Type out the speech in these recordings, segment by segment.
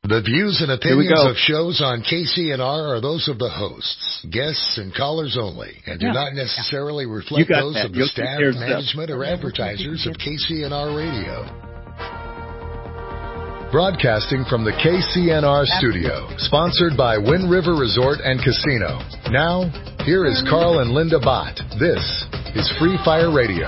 The views and opinions of shows on KCNR are those of the hosts, guests, and callers only, and do not necessarily reflect those of the staff, management, or advertisers of KCNR Radio. Broadcasting from the KCNR studio, sponsored by Wind River Resort and Casino. Now, here is Carl and Linda Bott. This is Free Fire Radio.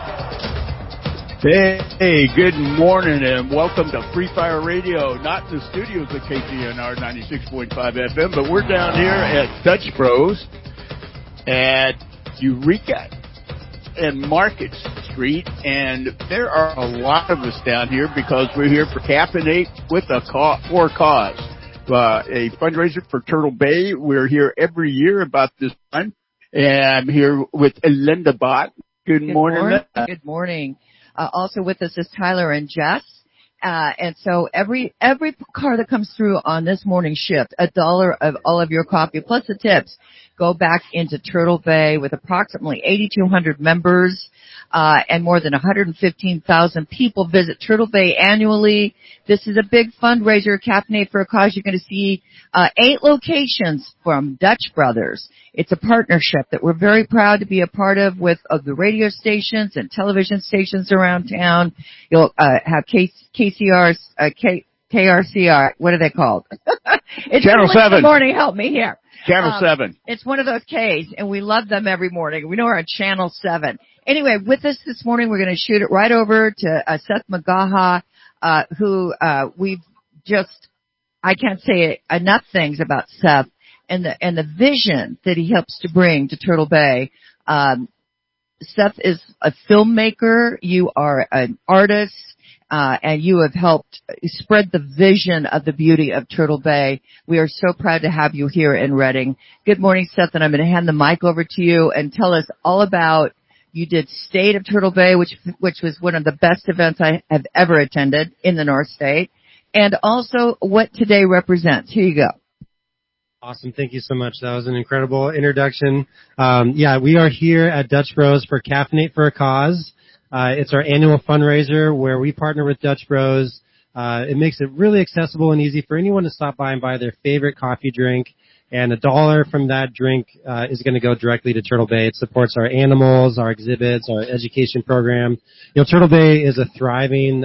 Hey, good morning and welcome to Free Fire Radio. Not in the studios of KCNR 96.5 FM, but we're down here at Dutch Bros at Eureka and Market Street, and there are a lot of us down here because we're here for Caffeinate with a for a cause, a fundraiser for Turtle Bay. We're here every year about this time, and I'm here with Linda Bott. Good morning. Good morning. Also with us is Tyler and Jess. And so every car that comes through on this morning's shift, $1 of all of your coffee plus the tips go back into Turtle Bay with approximately 8,200 members, and more than 115,000 people visit Turtle Bay annually. This is a big fundraiser, Caffeinate for a Cause. You're going to see 8 locations from Dutch Brothers. It's a partnership that we're very proud to be a part of with the radio stations and television stations around town. You'll have KCR's KRCR. What are they called? It's Channel 7. Good morning. Help me here. Channel 7. It's one of those K's, and we love them every morning. We know we're on Channel 7. Anyway, with us this morning, we're going to shoot it right over to Seth Magaha, who we've just, I can't say enough things about Seth and the vision that he helps to bring to Turtle Bay. Seth is a filmmaker. You are an artist. And you have helped spread the vision of the beauty of Turtle Bay. We are so proud to have you here in Redding. Good morning, Seth, and I'm going to hand the mic over to you and tell us all about, you did State of Turtle Bay, which was one of the best events I have ever attended in the North State, and also what today represents. Here you go. Awesome. Thank you so much. That was an incredible introduction. We are here at Dutch Bros for Caffeinate for a Cause. It's our annual fundraiser where we partner with Dutch Bros. It makes it really accessible and easy for anyone to stop by and buy their favorite coffee drink. And $1 from that drink is going to go directly to Turtle Bay. It supports our animals, our exhibits, our education program. You know, Turtle Bay is a thriving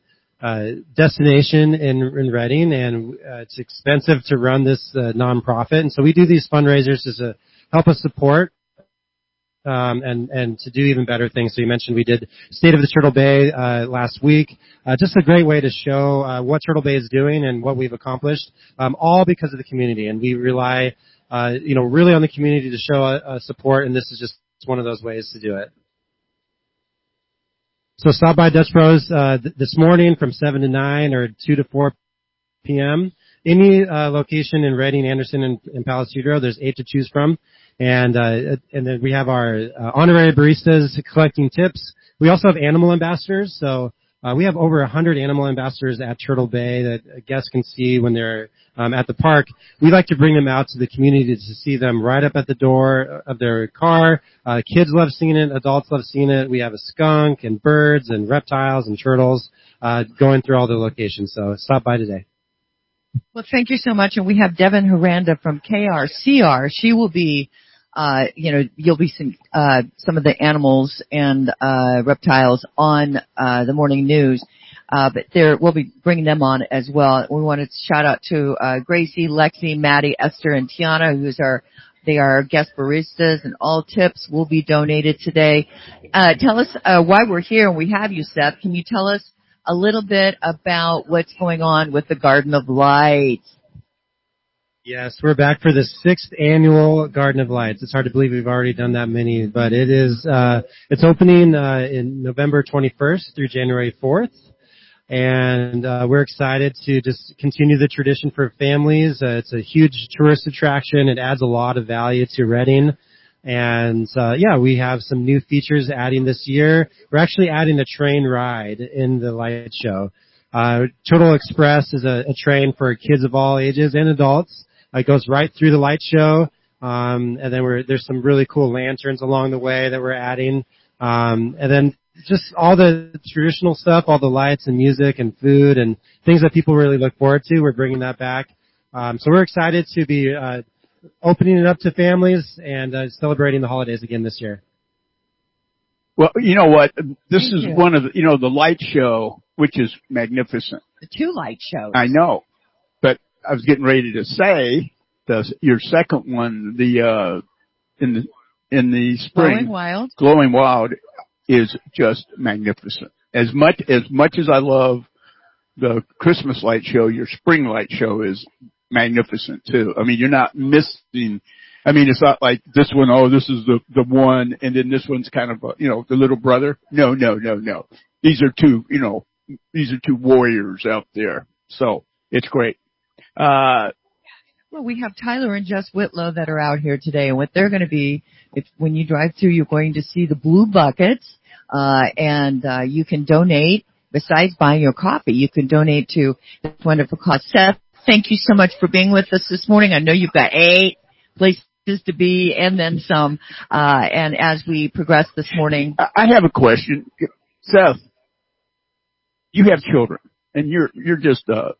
destination in Redding, and it's expensive to run this nonprofit. And so we do these fundraisers to help us support and to do even better things. So you mentioned we did State of the Turtle Bay last week. Just a great way to show what Turtle Bay is doing and what we've accomplished, all because of the community. And we rely, really on the community to show support, and this is just one of those ways to do it. So stop by Dutch Bros this morning from 7 to 9 or 2 to 4 p.m. Any location in Redding, Anderson, and Palisadro, there's 8 to choose from. And then we have our honorary baristas collecting tips. We also have animal ambassadors. So we have over 100 animal ambassadors at Turtle Bay that guests can see when they're at the park. We like to bring them out to the community to see them right up at the door of their car. Kids love seeing it. Adults love seeing it. We have a skunk and birds and reptiles and turtles going through all the locations. So stop by today. Well, thank you so much. And we have Devin Haranda from KRCR. She will be you'll be seeing some of the animals and reptiles on the morning news, but we'll be bringing them on as well. We want to shout out to Gracie, Lexi, Maddie, Esther, and Tiana, they are our guest baristas, and all tips will be donated today. Tell us why we're here, and we have you, Seth. Can you tell us a little bit about what's going on with the Garden of Lights? Yes, we're back for the 6th annual Garden of Lights. It's hard to believe we've already done that many, but it is, it's opening, in November 21st through January 4th. And, we're excited to just continue the tradition for families. It's a huge tourist attraction. It adds a lot of value to Redding. And, we have some new features adding this year. We're actually adding a train ride in the light show. Turtle Express is a train for kids of all ages and adults. It goes right through the light show, and then there's some really cool lanterns along the way that we're adding. And then just all the traditional stuff, all the lights and music and food and things that people really look forward to. We're bringing that back. So we're excited to be opening it up to families and celebrating the holidays again this year. Well, you know what? This is one of the, the light show, which is magnificent. The 2 light shows. I know. But I was getting ready to say your second one, in the spring. Glowing Wild is just magnificent. As much as I love the Christmas light show, your spring light show is magnificent too. I mean, you're not missing. I mean, it's not like this one, this is the one, and then this one's kind of, the little brother. No. These are two warriors out there. So it's great. Well, we have Tyler and Jess Whitlow that are out here today, and what they're going to be, when you drive through, you're going to see the blue buckets, and you can donate. Besides buying your coffee, you can donate to this wonderful cause. Seth, thank you so much for being with us this morning. I know you've got 8 places to be and then some, and as we progress this morning. I have a question. Seth, you have children, and you're just a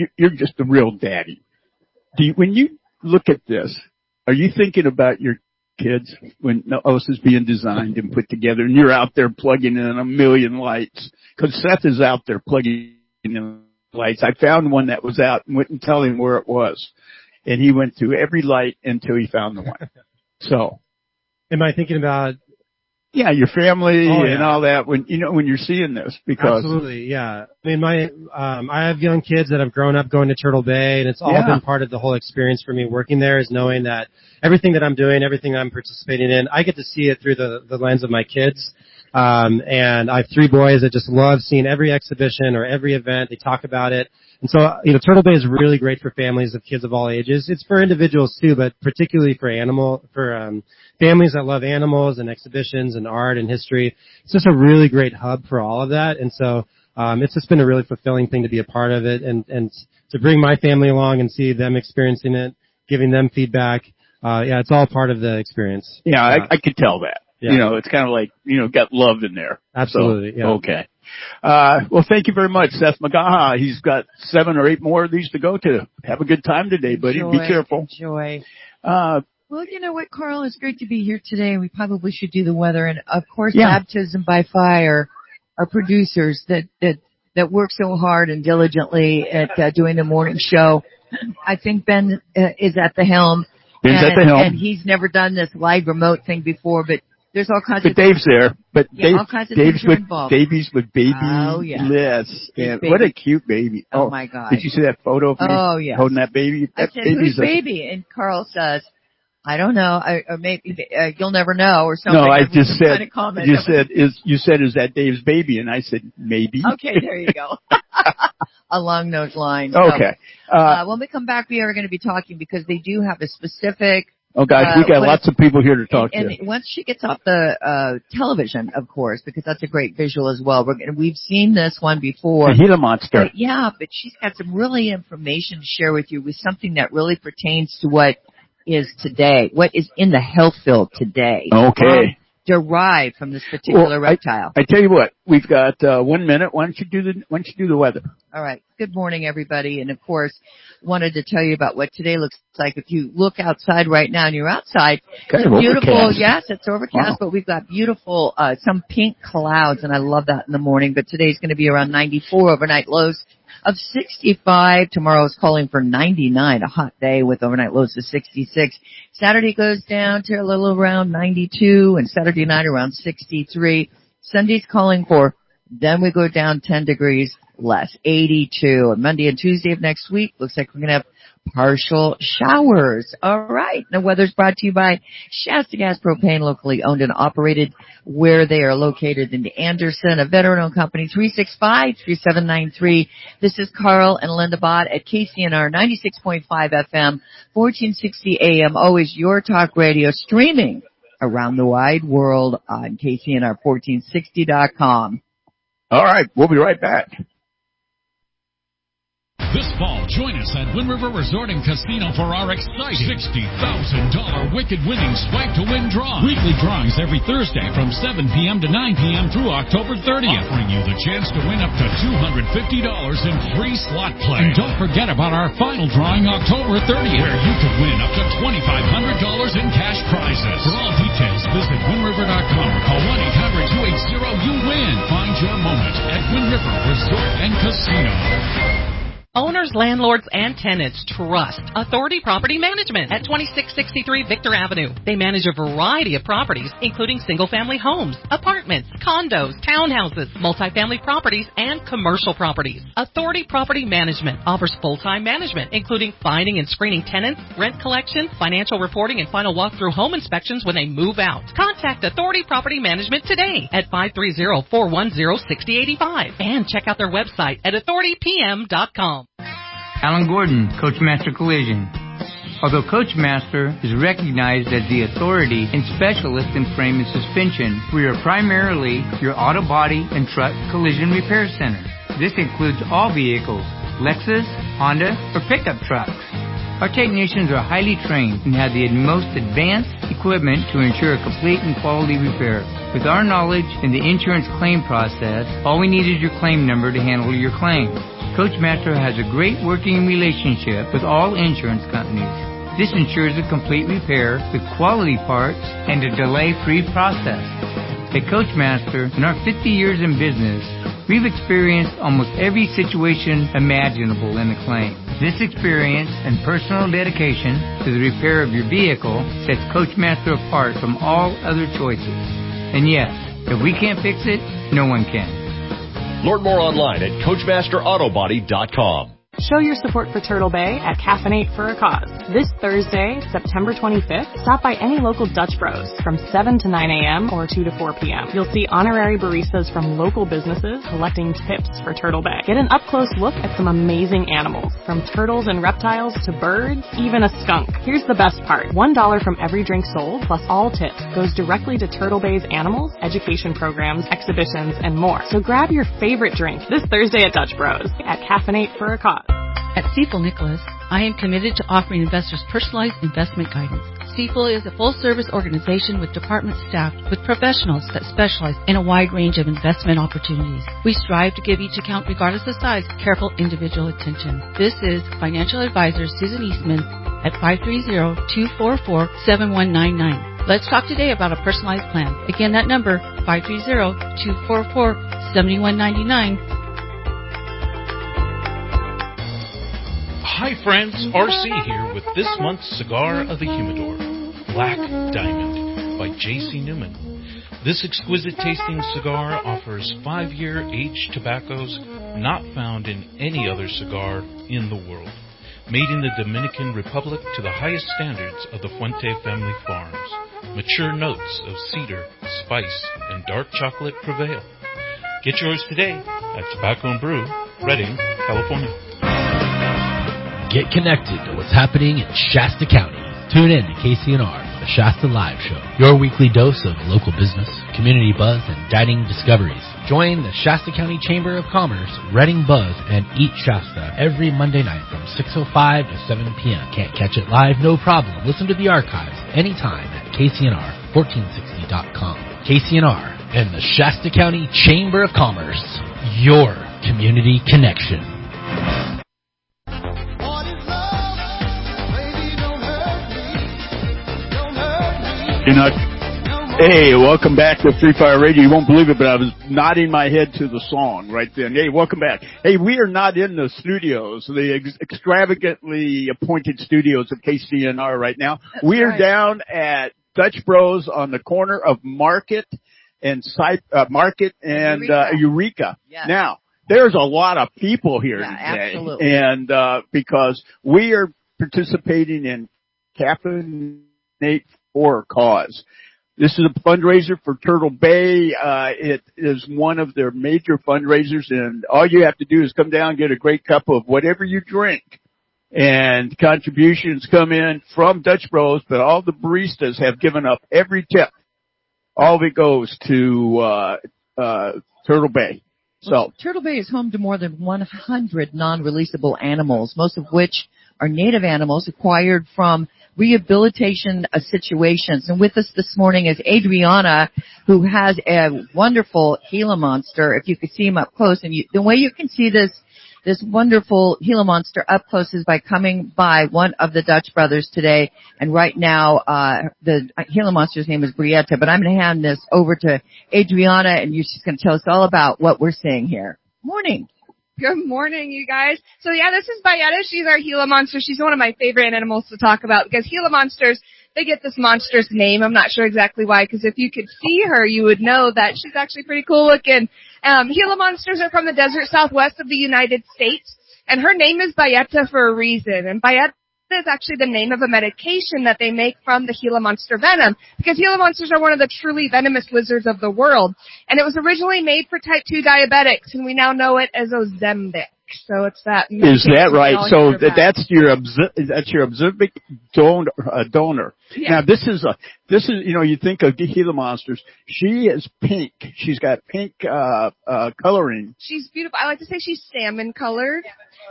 real daddy. When you look at this, are you thinking about your kids when this is being designed and put together, and you're out there plugging in a million lights? Because Seth is out there plugging in lights. I found one that was out and wouldn't tell him where it was, and he went through every light until he found the one. So, am I thinking about? Yeah, your family and all that when you're seeing this, because absolutely, yeah. I mean, I have young kids that have grown up going to Turtle Bay, and it's all been part of the whole experience for me working there, is knowing that everything that I'm doing, everything I'm participating in, I get to see it through the lens of my kids. And I have 3 boys that just love seeing every exhibition or every event. They talk about it. And so, Turtle Bay is really great for families of kids of all ages. It's for individuals too, but particularly for families that love animals and exhibitions and art and history. It's just a really great hub for all of that. And so, it's just been a really fulfilling thing to be a part of it and to bring my family along and see them experiencing it, giving them feedback. It's all part of the experience. Yeah, I could tell that. Yeah. It's kind of like, got love in there. Absolutely. So, yeah. Okay. Well, thank you very much, Seth McGaha. He's got 7 or 8 more of these to go to. Have a good time today, buddy. Be careful. Enjoy. Well, you know what, Carl? It's great to be here today. We probably should do the weather. And, of course, Baptism by Fire, our producers that work so hard and diligently at doing the morning show. I think Ben is at the helm. Ben's at the helm. And he's never done this live remote thing before, but there's all kinds of Dave's there. But all kinds of things are involved. Davy's with baby Liz. And what a cute baby. Oh my God. Did you see that photo of me holding that baby? I said, who's baby? And Carl says, I don't know. Or maybe you'll never know or something. No, I just said, you said, is that Dave's baby? And I said, maybe. Okay, there you go. Along those lines. Okay. When we come back, we are going to be talking because they do have a specific. Oh gosh, we got lots of people here to talk to. And once she gets off the television, of course, because that's a great visual as well. We've seen this one before. The Gila monster. But she's got some really information to share with you with something that really pertains to what is today, what is in the health field today. Okay. Derived from this particular reptile. I tell you what, we've got 1 minute. Why don't you do the weather? All right. Good morning, everybody. And of course, wanted to tell you about what today looks like. If you look outside right now and you're outside, kind it's of beautiful. Overcast. Yes, it's overcast, but we've got beautiful, some pink clouds, and I love that in the morning. But today's going to be around 94, overnight lows of 65. Tomorrow's calling for 99, a hot day with overnight lows of 66. Saturday goes down to a little around 92, and Saturday night around 63. Sunday's calling for, then we go down 10 degrees less, 82. And Monday and Tuesday of next week, looks like we're going to have partial showers. All right. The weather's brought to you by Shasta Gas Propane, locally owned and operated, where they are located in Anderson, a veteran-owned company, 365-3793. This is Carl and Linda Bott at KCNR 96.5 FM, 1460 AM, always your talk radio, streaming around the wide world on KCNR1460.com. All right. We'll be right back. This fall, join us at Wind River Resort and Casino for our exciting $60,000 Wicked Winning Swipe to Win draw. Weekly drawings every Thursday from 7 p.m. to 9 p.m. through October 30th, offering you the chance to win up to $250 in free slot play. And don't forget about our final drawing October 30th, where you could win up to $2,500 in cash prizes. For all details, visit WindRiver.com or call 1-800-280-YOU-WIN. Find your moment at Wind River Resort and Casino. Owners, landlords, and tenants trust Authority Property Management at 2663 Victor Avenue. They manage a variety of properties, including single-family homes, apartments, condos, townhouses, multifamily properties, and commercial properties. Authority Property Management offers full-time management, including finding and screening tenants, rent collection, financial reporting, and final walkthrough home inspections when they move out. Contact Authority Property Management today at 530-410-6085 and check out their website at authoritypm.com. Alan Gordon, Coachmaster Collision. Although Coachmaster is recognized as the authority and specialist in frame and suspension, we are primarily your auto body and truck collision repair center. This includes all vehicles, Lexus, Honda, or pickup trucks. Our technicians are highly trained and have the most advanced equipment to ensure a complete and quality repair. With our knowledge in the insurance claim process, all we need is your claim number to handle your claim. Coachmaster has a great working relationship with all insurance companies. This ensures a complete repair with quality parts and a delay-free process. At Coachmaster, in our 50 years in business, we've experienced almost every situation imaginable in a claim. This experience and personal dedication to the repair of your vehicle sets Coachmaster apart from all other choices. And yes, if we can't fix it, no one can. Learn more online at CoachmasterAutobody.com. Show your support for Turtle Bay at Caffeinate for a Cause. This Thursday, September 25th, stop by any local Dutch Bros from 7 to 9 a.m. or 2 to 4 p.m. You'll see honorary baristas from local businesses collecting tips for Turtle Bay. Get an up-close look at some amazing animals, from turtles and reptiles to birds, even a skunk. Here's the best part. $1 from every drink sold, plus all tips, goes directly to Turtle Bay's animals, education programs, exhibitions, and more. So grab your favorite drink this Thursday at Dutch Bros at Caffeinate for a Cause. At Stifel Nicholas, I am committed to offering investors personalized investment guidance. Stifel is a full-service organization with departments staffed with professionals that specialize in a wide range of investment opportunities. We strive to give each account, regardless of size, careful individual attention. This is financial advisor Susan Eastman at 530-244-7199. Let's talk today about a personalized plan. Again, that number, 530-244-7199. Hi friends, RC here with this month's Cigar of the Humidor, Black Diamond by J.C. Newman. This exquisite tasting cigar offers 5-year aged tobaccos not found in any other cigar in the world. Made in the Dominican Republic to the highest standards of the Fuente family farms. Mature notes of cedar, spice, and dark chocolate prevail. Get yours today at Tobacco and Brew, Redding, California. Get connected to what's happening in Shasta County. Tune in to KCNR for the Shasta Live Show, your weekly dose of local business, community buzz, and dining discoveries. Join the Shasta County Chamber of Commerce, Redding Buzz, and Eat Shasta every Monday night from 6:05 to 7 p.m. Can't catch it live? No problem. Listen to the archives anytime at KCNR1460.com. KCNR and the Shasta County Chamber of Commerce, your community connection. Hey, welcome back to Free Fire Radio. You won't believe it, but I was nodding my head to the song right then. Hey, welcome back. Hey, we are not in the studios, the extravagantly appointed studios of KCNR right now. We are down at Dutch Bros on the corner of Market and Eureka. Yes. Now, there's a lot of people here today. Absolutely. And because we are participating in Caffeinate for a Cause. This is a fundraiser for Turtle Bay. It is one of their major fundraisers, and all you have to do is come down and get a great cup of whatever you drink. And contributions come in from Dutch Bros, but all the baristas have given up every tip. All of it goes to Turtle Bay. So Turtle Bay is home to more than 100 non-releasable animals, most of which are native animals acquired from rehabilitation situations. And with us this morning is Adriana, who has a wonderful Gila monster. If you could see him up close, and the way you can see this wonderful Gila monster up close is by coming by one of the Dutch brothers today. And right now, the Gila monster's name is Brietta, but I'm going to hand this over to Adriana, and she's going to tell us all about what we're seeing here. Morning. Good morning, you guys. So yeah, this is Brietta. She's our Gila monster. She's one of my favorite animals to talk about because Gila monsters, they get this monstrous name. I'm not sure exactly why, because if you could see her, you would know that she's actually pretty cool looking. Gila monsters are from the desert southwest of the United States, and her name is Brietta for a reason. And Brietta is actually the name of a medication that they make from the Gila monster venom, because Gila monsters are one of the truly venomous lizards of the world. And it was originally made for type 2 diabetics, and we now know it as Ozempic. So it's that. Is that right? So that's your Ozempic donor. Yeah. Now this is you think of Gila monsters. She is pink. She's got pink coloring. She's beautiful. I like to say she's salmon colored.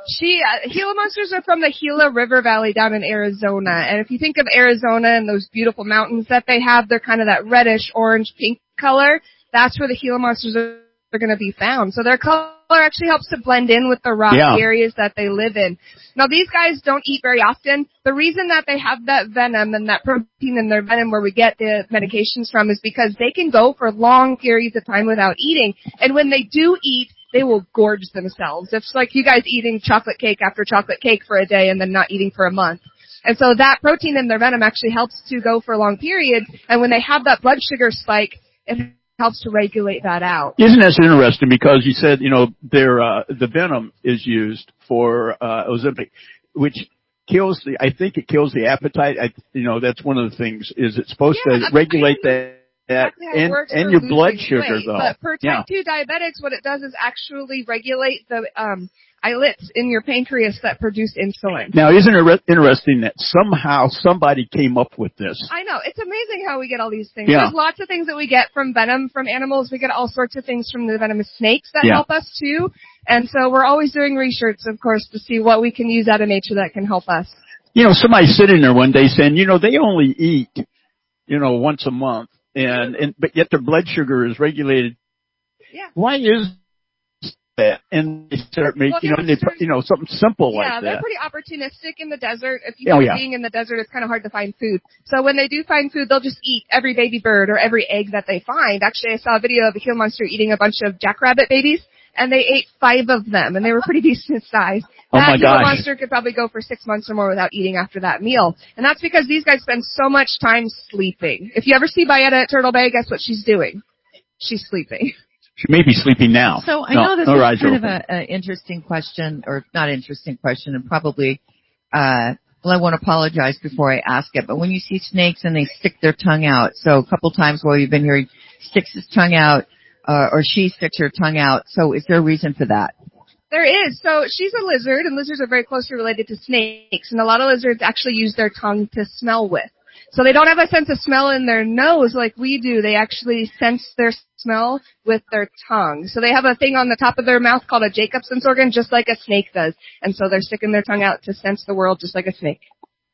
Gila monsters are from the Gila River Valley down in Arizona. And if you think of Arizona and those beautiful mountains that they have, they're kind of that reddish, orange, pink color. That's where the Gila monsters are going to be found. So their color actually helps to blend in with the rocky areas that they live in. Now, these guys don't eat very often. The reason that they have that venom and that protein in their venom where we get the medications from is because they can go for long periods of time without eating. And when they do eat, they will gorge themselves. It's like you guys eating chocolate cake after chocolate cake for a day and then not eating for a month. And so that protein in their venom actually helps to go for a long period. And when they have that blood sugar spike, it helps to regulate that out. Isn't that interesting? Because you said, the venom is used for Ozempic, which kills I think it kills the appetite. That's one of the things. Is it's supposed to regulate that. And your blood sugar, though. But for type 2 diabetics, what it does is actually regulate the islets in your pancreas that produce insulin. Now, isn't it interesting that somehow somebody came up with this? I know. It's amazing how we get all these things. Yeah. There's lots of things that we get from venom from animals. We get all sorts of things from the venomous snakes that help us, too. And so we're always doing research, of course, to see what we can use out of nature that can help us. Somebody's sitting there one day saying, they only eat, once a month. But yet their blood sugar is regulated. Yeah. Why is that? And they start making, something simple like that. Yeah, they're pretty opportunistic in the desert. If you know being in the desert, it's kind of hard to find food. So when they do find food, they'll just eat every baby bird or every egg that they find. Actually, I saw a video of a Gila monster eating a bunch of jackrabbit babies, and they ate 5 of them, and they were pretty decent size. That Gila monster could probably go for 6 months or more without eating after that meal. And that's because these guys spend so much time sleeping. If you ever see Brietta at Turtle Bay, guess what she's doing? She's sleeping. She may be sleeping now. So I know this is kind of an interesting question, or not interesting question, and probably, I want to apologize before I ask it, but when you see snakes and they stick their tongue out, so a couple times while you've been here, he sticks his tongue out, or she sticks her tongue out, so is there a reason for that? There is. So she's a lizard, and lizards are very closely related to snakes, and a lot of lizards actually use their tongue to smell with. So they don't have a sense of smell in their nose like we do. They actually sense their smell with their tongue. So they have a thing on the top of their mouth called a Jacobson's organ, just like a snake does. And so they're sticking their tongue out to sense the world just like a snake.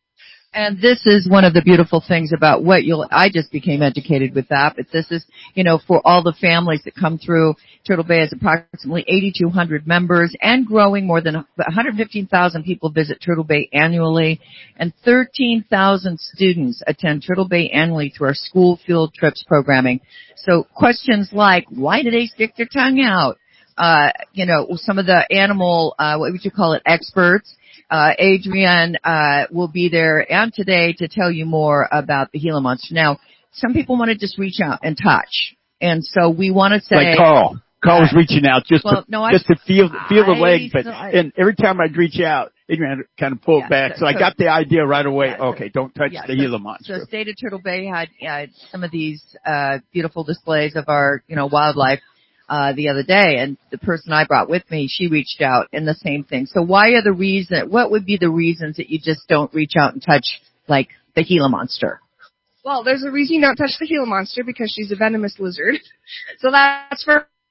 And this is one of the beautiful things about I just became educated with that, but this is, for all the families that come through. Turtle Bay has approximately 8,200 members and growing. More than 115,000 people visit Turtle Bay annually, and 13,000 students attend Turtle Bay annually through our school field trips programming. So questions like, why do they stick their tongue out? Some of the animal, what would you call it, experts. Adrienne will be there and today to tell you more about the Gila monster. Now, some people want to just reach out and touch, and so we want to say, like Carl was reaching out just to feel the leg, and every time I'd reach out, Adrienne kind of pulled back. So I got the idea right away. Okay, don't touch the Gila monster. So State of Turtle Bay had some of these beautiful displays of our wildlife the other day, and the person I brought with me, she reached out and the same thing. So what would be the reasons that you just don't reach out and touch, like, the Gila monster? Well, there's a reason you don't touch the Gila monster, because she's a venomous lizard. So that's for her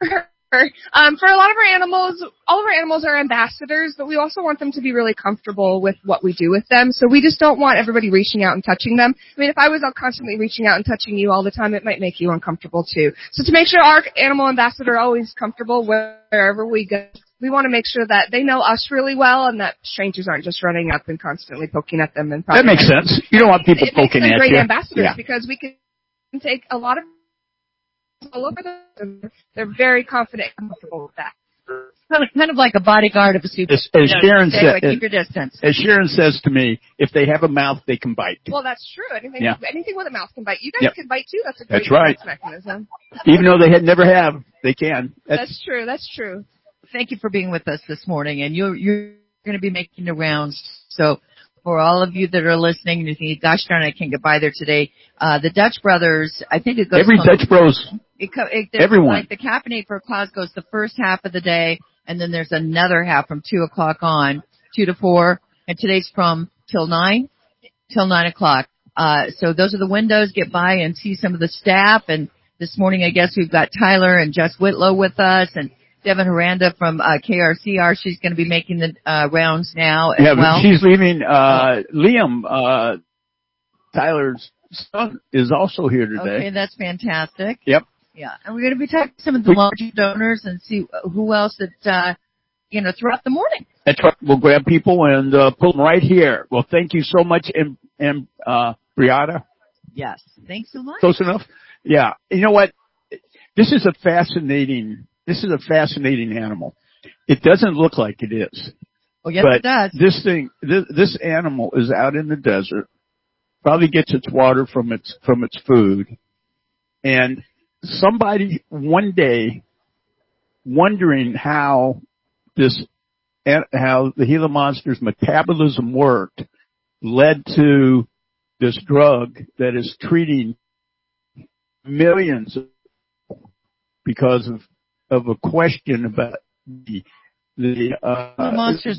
For a lot of our animals, all of our animals are ambassadors, but we also want them to be really comfortable with what we do with them. So we just don't want everybody reaching out and touching them. I mean, if I was constantly reaching out and touching you all the time, it might make you uncomfortable too. So to make sure our animal ambassador is always comfortable wherever we go, we want to make sure that they know us really well and that strangers aren't just running up and constantly poking at them. And that makes sense. You don't want people poking at you. It makes them great ambassadors because we can take a lot of all over them. They're very confident and comfortable with that. Kind of like a bodyguard of a super. As Sharon said, keep your distance. As Sharon says to me, if they have a mouth, they can bite. Well, that's true. Anything with a mouth can bite. You guys can bite too. That's a great defense mechanism. Even though they never have, they can. That's true. That's true. Thank you for being with us this morning, and you're going to be making the rounds. So for all of you that are listening, and you think, gosh darn, I can't get by there today. The Dutch Brothers, I think it goes. Every Dutch Bros. Everyone. Like the Caffeinate for a Cause goes the first half of the day, and then there's another half from 2 o'clock on, 2 to 4, and today's from till 9 o'clock. So those are the windows. Get by and see some of the staff. And this morning, I guess we've got Tyler and Jess Whitlow with us, and Devin Haranda from KRCR. She's going to be making the rounds now as well. She's leaving. Liam, Tyler's son, is also here today. Okay, that's fantastic. Yep. Yeah, and we're going to be talking to some of the larger donors and see who else that throughout the morning. That's right. We'll grab people and put them right here. Well, thank you so much, and Brianna. Yes, thanks so much. Close enough. Yeah. You know what? This is a fascinating animal. It doesn't look like it is. Oh, yes, but it does. This animal is out in the desert, probably gets its water from its food, and somebody one day wondering how the Gila monster's metabolism worked led to this drug that is treating millions because of a question about the monster's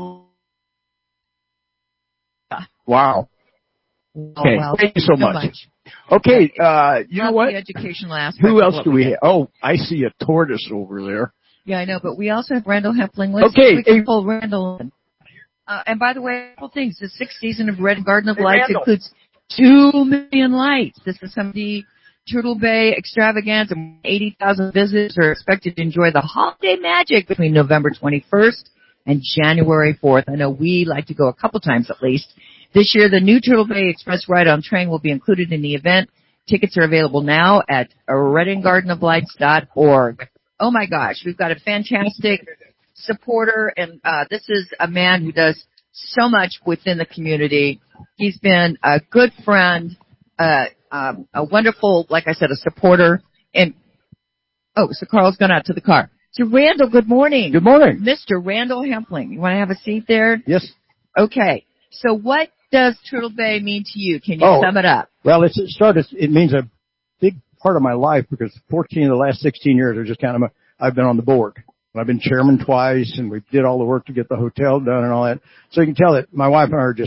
wow. Okay, thank you so much. Okay, you know what? The educational aspect. Who else do we have? Oh, I see a tortoise over there. Yeah, I know, but we also have Randall Hempling. We can pull Randall in. And by the way, a couple things. The sixth season of Red Garden of Lights includes 2 million lights. This is some of the Turtle Bay extravaganza. 80,000 visitors are expected to enjoy the holiday magic between November 21st and January 4th. I know we like to go a couple times at least. This year, the new Turtle Bay Express ride-on train will be included in the event. Tickets are available now at reddinggardenoflights.org. Oh my gosh, we've got a fantastic supporter, and this is a man who does so much within the community. He's been a good friend, a wonderful, like I said, a supporter. And so Carl's gone out to the car. So Randall, good morning. Good morning. Mr. Randall Hempling. You want to have a seat there? Yes. Okay. So what does Turtle Bay mean to you? Can you sum it up? Well, it means a big part of my life because 14 of the last 16 years are just kind of I've been on the board. I've been chairman twice, and we did all the work to get the hotel done and all that. So you can tell that my wife and I are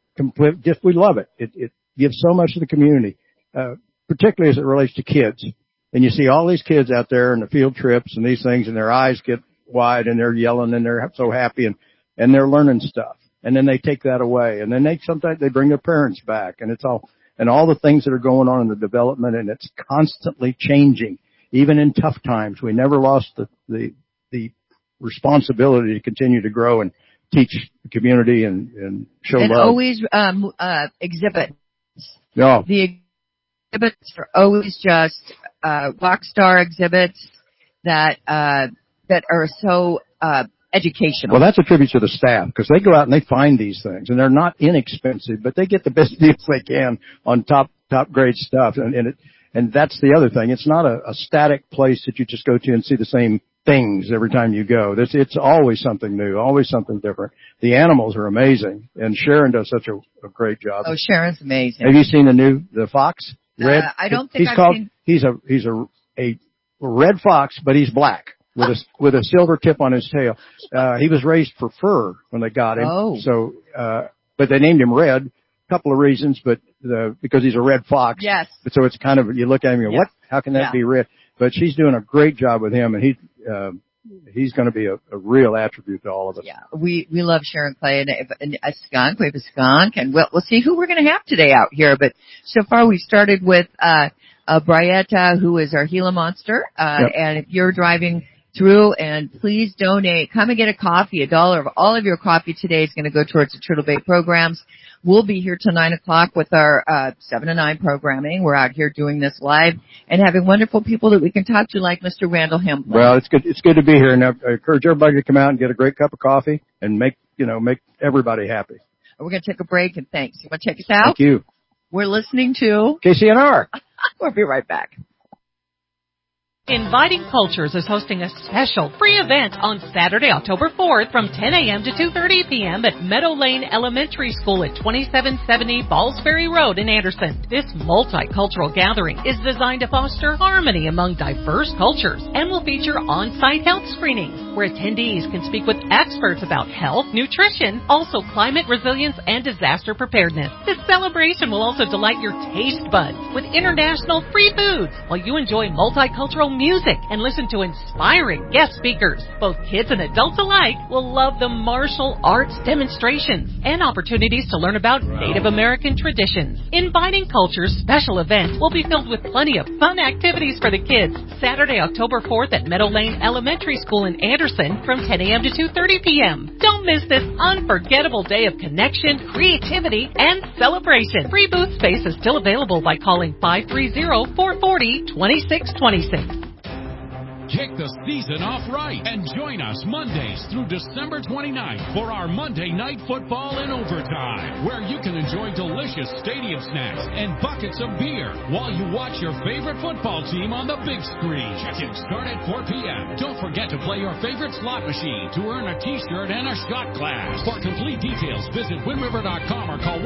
we love it. It gives so much to the community, particularly as it relates to kids. And you see all these kids out there in the field trips and these things, and their eyes get wide and they're yelling and they're so happy and they're learning stuff. And then they take that away, and then sometimes they bring their parents back, and all the things that are going on in the development, and it's constantly changing. Even in tough times, we never lost the responsibility to continue to grow and teach the community and show love. And always exhibit. Yeah. The exhibits are always just rock star exhibits that are so educational. Well, that's a tribute to the staff because they go out and they find these things, and they're not inexpensive, but they get the best deals they can on top grade stuff. And that's the other thing. It's not a static place that you just go to and see the same things every time you go. It's always something new, always something different. The animals are amazing, and Sharon does such a great job. Oh, Sharon's amazing. Have you seen the fox? Red? I don't think I've seen. He's a red fox, but he's black. With a silver tip on his tail. He was raised for fur when they got him. Oh. So, but they named him Red. Couple of reasons, but because he's a red fox. Yes. So it's kind of, you look at him and go, what? How can that be red? But she's doing a great job with him, and he's going to be a real attribute to all of us. Yeah, we love Sharon Clay and a skunk. We have a skunk, and we'll see who we're going to have today out here. But so far, we started with Brietta, who is our Gila monster. Yep. And if you're driving through, and please donate, come and get a coffee. $1 of all of your coffee today is going to go towards the Turtle Bay programs. We'll be here till 9 o'clock with our 7 to 9 programming. We're out here doing this live and having wonderful people that we can talk to, like Mr. Randall Hemplin. Well, it's good. It's good to be here, and I encourage everybody to come out and get a great cup of coffee and make everybody happy. We're going to take a break, and thanks. You want to take us out? Thank you. We're listening to KCNR. We'll be right back. Inviting Cultures is hosting a special free event on Saturday, October 4th from 10 a.m. to 2:30 p.m. at Meadow Lane Elementary School at 2770 Balls Ferry Road in Anderson. This multicultural gathering is designed to foster harmony among diverse cultures and will feature on-site health screenings where attendees can speak with experts about health, nutrition, also climate resilience and disaster preparedness. This celebration will also delight your taste buds with international free foods while you enjoy multicultural music and listen to inspiring guest speakers. Both kids and adults alike will love the martial arts demonstrations and opportunities to learn about Native American traditions. Inviting Culture's special event will be filled with plenty of fun activities for the kids. Saturday, October 4th at Meadow Lane Elementary School in Anderson from 10 a.m. to 2:30 p.m. Don't miss this unforgettable day of connection, creativity, and celebration. Free booth space is still available by calling 530-440-2626. Kick the season off right and join us Mondays through December 29th for our Monday Night Football in Overtime, where you can enjoy delicious stadium snacks and buckets of beer while you watch your favorite football team on the big screen. Check-ins start at 4 p.m. Don't forget to play your favorite slot machine to earn a t-shirt and a shot glass. For complete details, visit WindRiver.com or call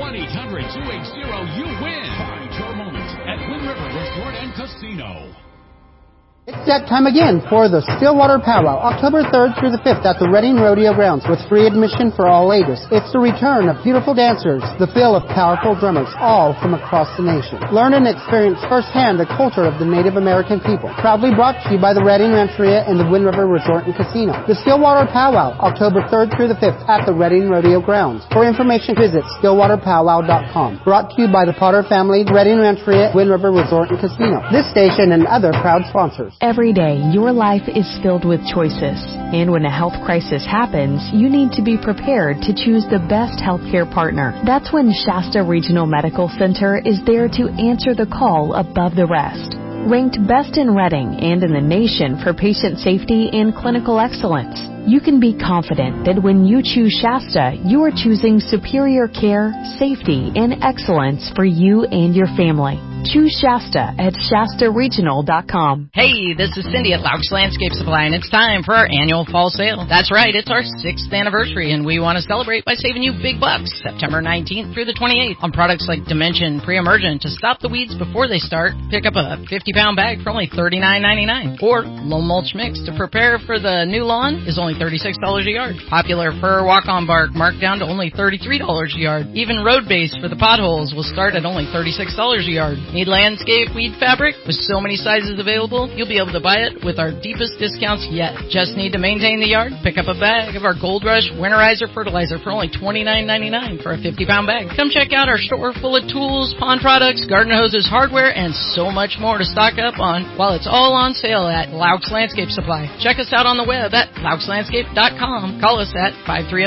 1-800-280-YOU-WIN. Find your moment at Wind River Resort and Casino. It's that time again for the Stillwater Powwow, October 3rd through the 5th at the Reading Rodeo Grounds with free admission for all ages. It's the return of beautiful dancers, the feel of powerful drummers, all from across the nation. Learn and experience firsthand the culture of the Native American people. Proudly brought to you by the Reading Rancheria and the Wind River Resort and Casino. The Stillwater Powwow, October 3rd through the 5th at the Reading Rodeo Grounds. For information, visit stillwaterpowwow.com. Brought to you by the Potter family, Reading Rancheria, Wind River Resort and Casino. This station and other proud sponsors. Every day, your life is filled with choices. And when a health crisis happens, you need to be prepared to choose the best healthcare partner. That's when Shasta Regional Medical Center is there to answer the call above the rest. Ranked best in Reading and in the nation for patient safety and clinical excellence, you can be confident that when you choose Shasta, you are choosing superior care, safety, and excellence for you and your family. Choose Shasta at ShastaRegional.com. Hey, this is Cindy at Laux Landscape Supply, and it's time for our annual fall sale. That's right, it's our 6th anniversary, and we want to celebrate by saving you big bucks September 19th through the 28th on products like Dimension Pre-Emergent to stop the weeds before they start. Pick up a 50-pound bag for only $39.99. Or Low Mulch Mix to prepare for the new lawn is only $36 a yard. Popular Fir Walk-On Bark marked down to only $33 a yard. Even Road Base for the potholes will start at only $36 a yard. Need landscape weed fabric? With so many sizes available, you'll be able to buy it with our deepest discounts yet. Just need to maintain the yard? Pick up a bag of our Gold Rush Winterizer Fertilizer for only $29.99 for a 50-pound bag. Come check out our store full of tools, pond products, garden hoses, hardware, and so much more to stock up on while it's all on sale at Laux Landscape Supply. Check us out on the web at LauxLandscape.com. Call us at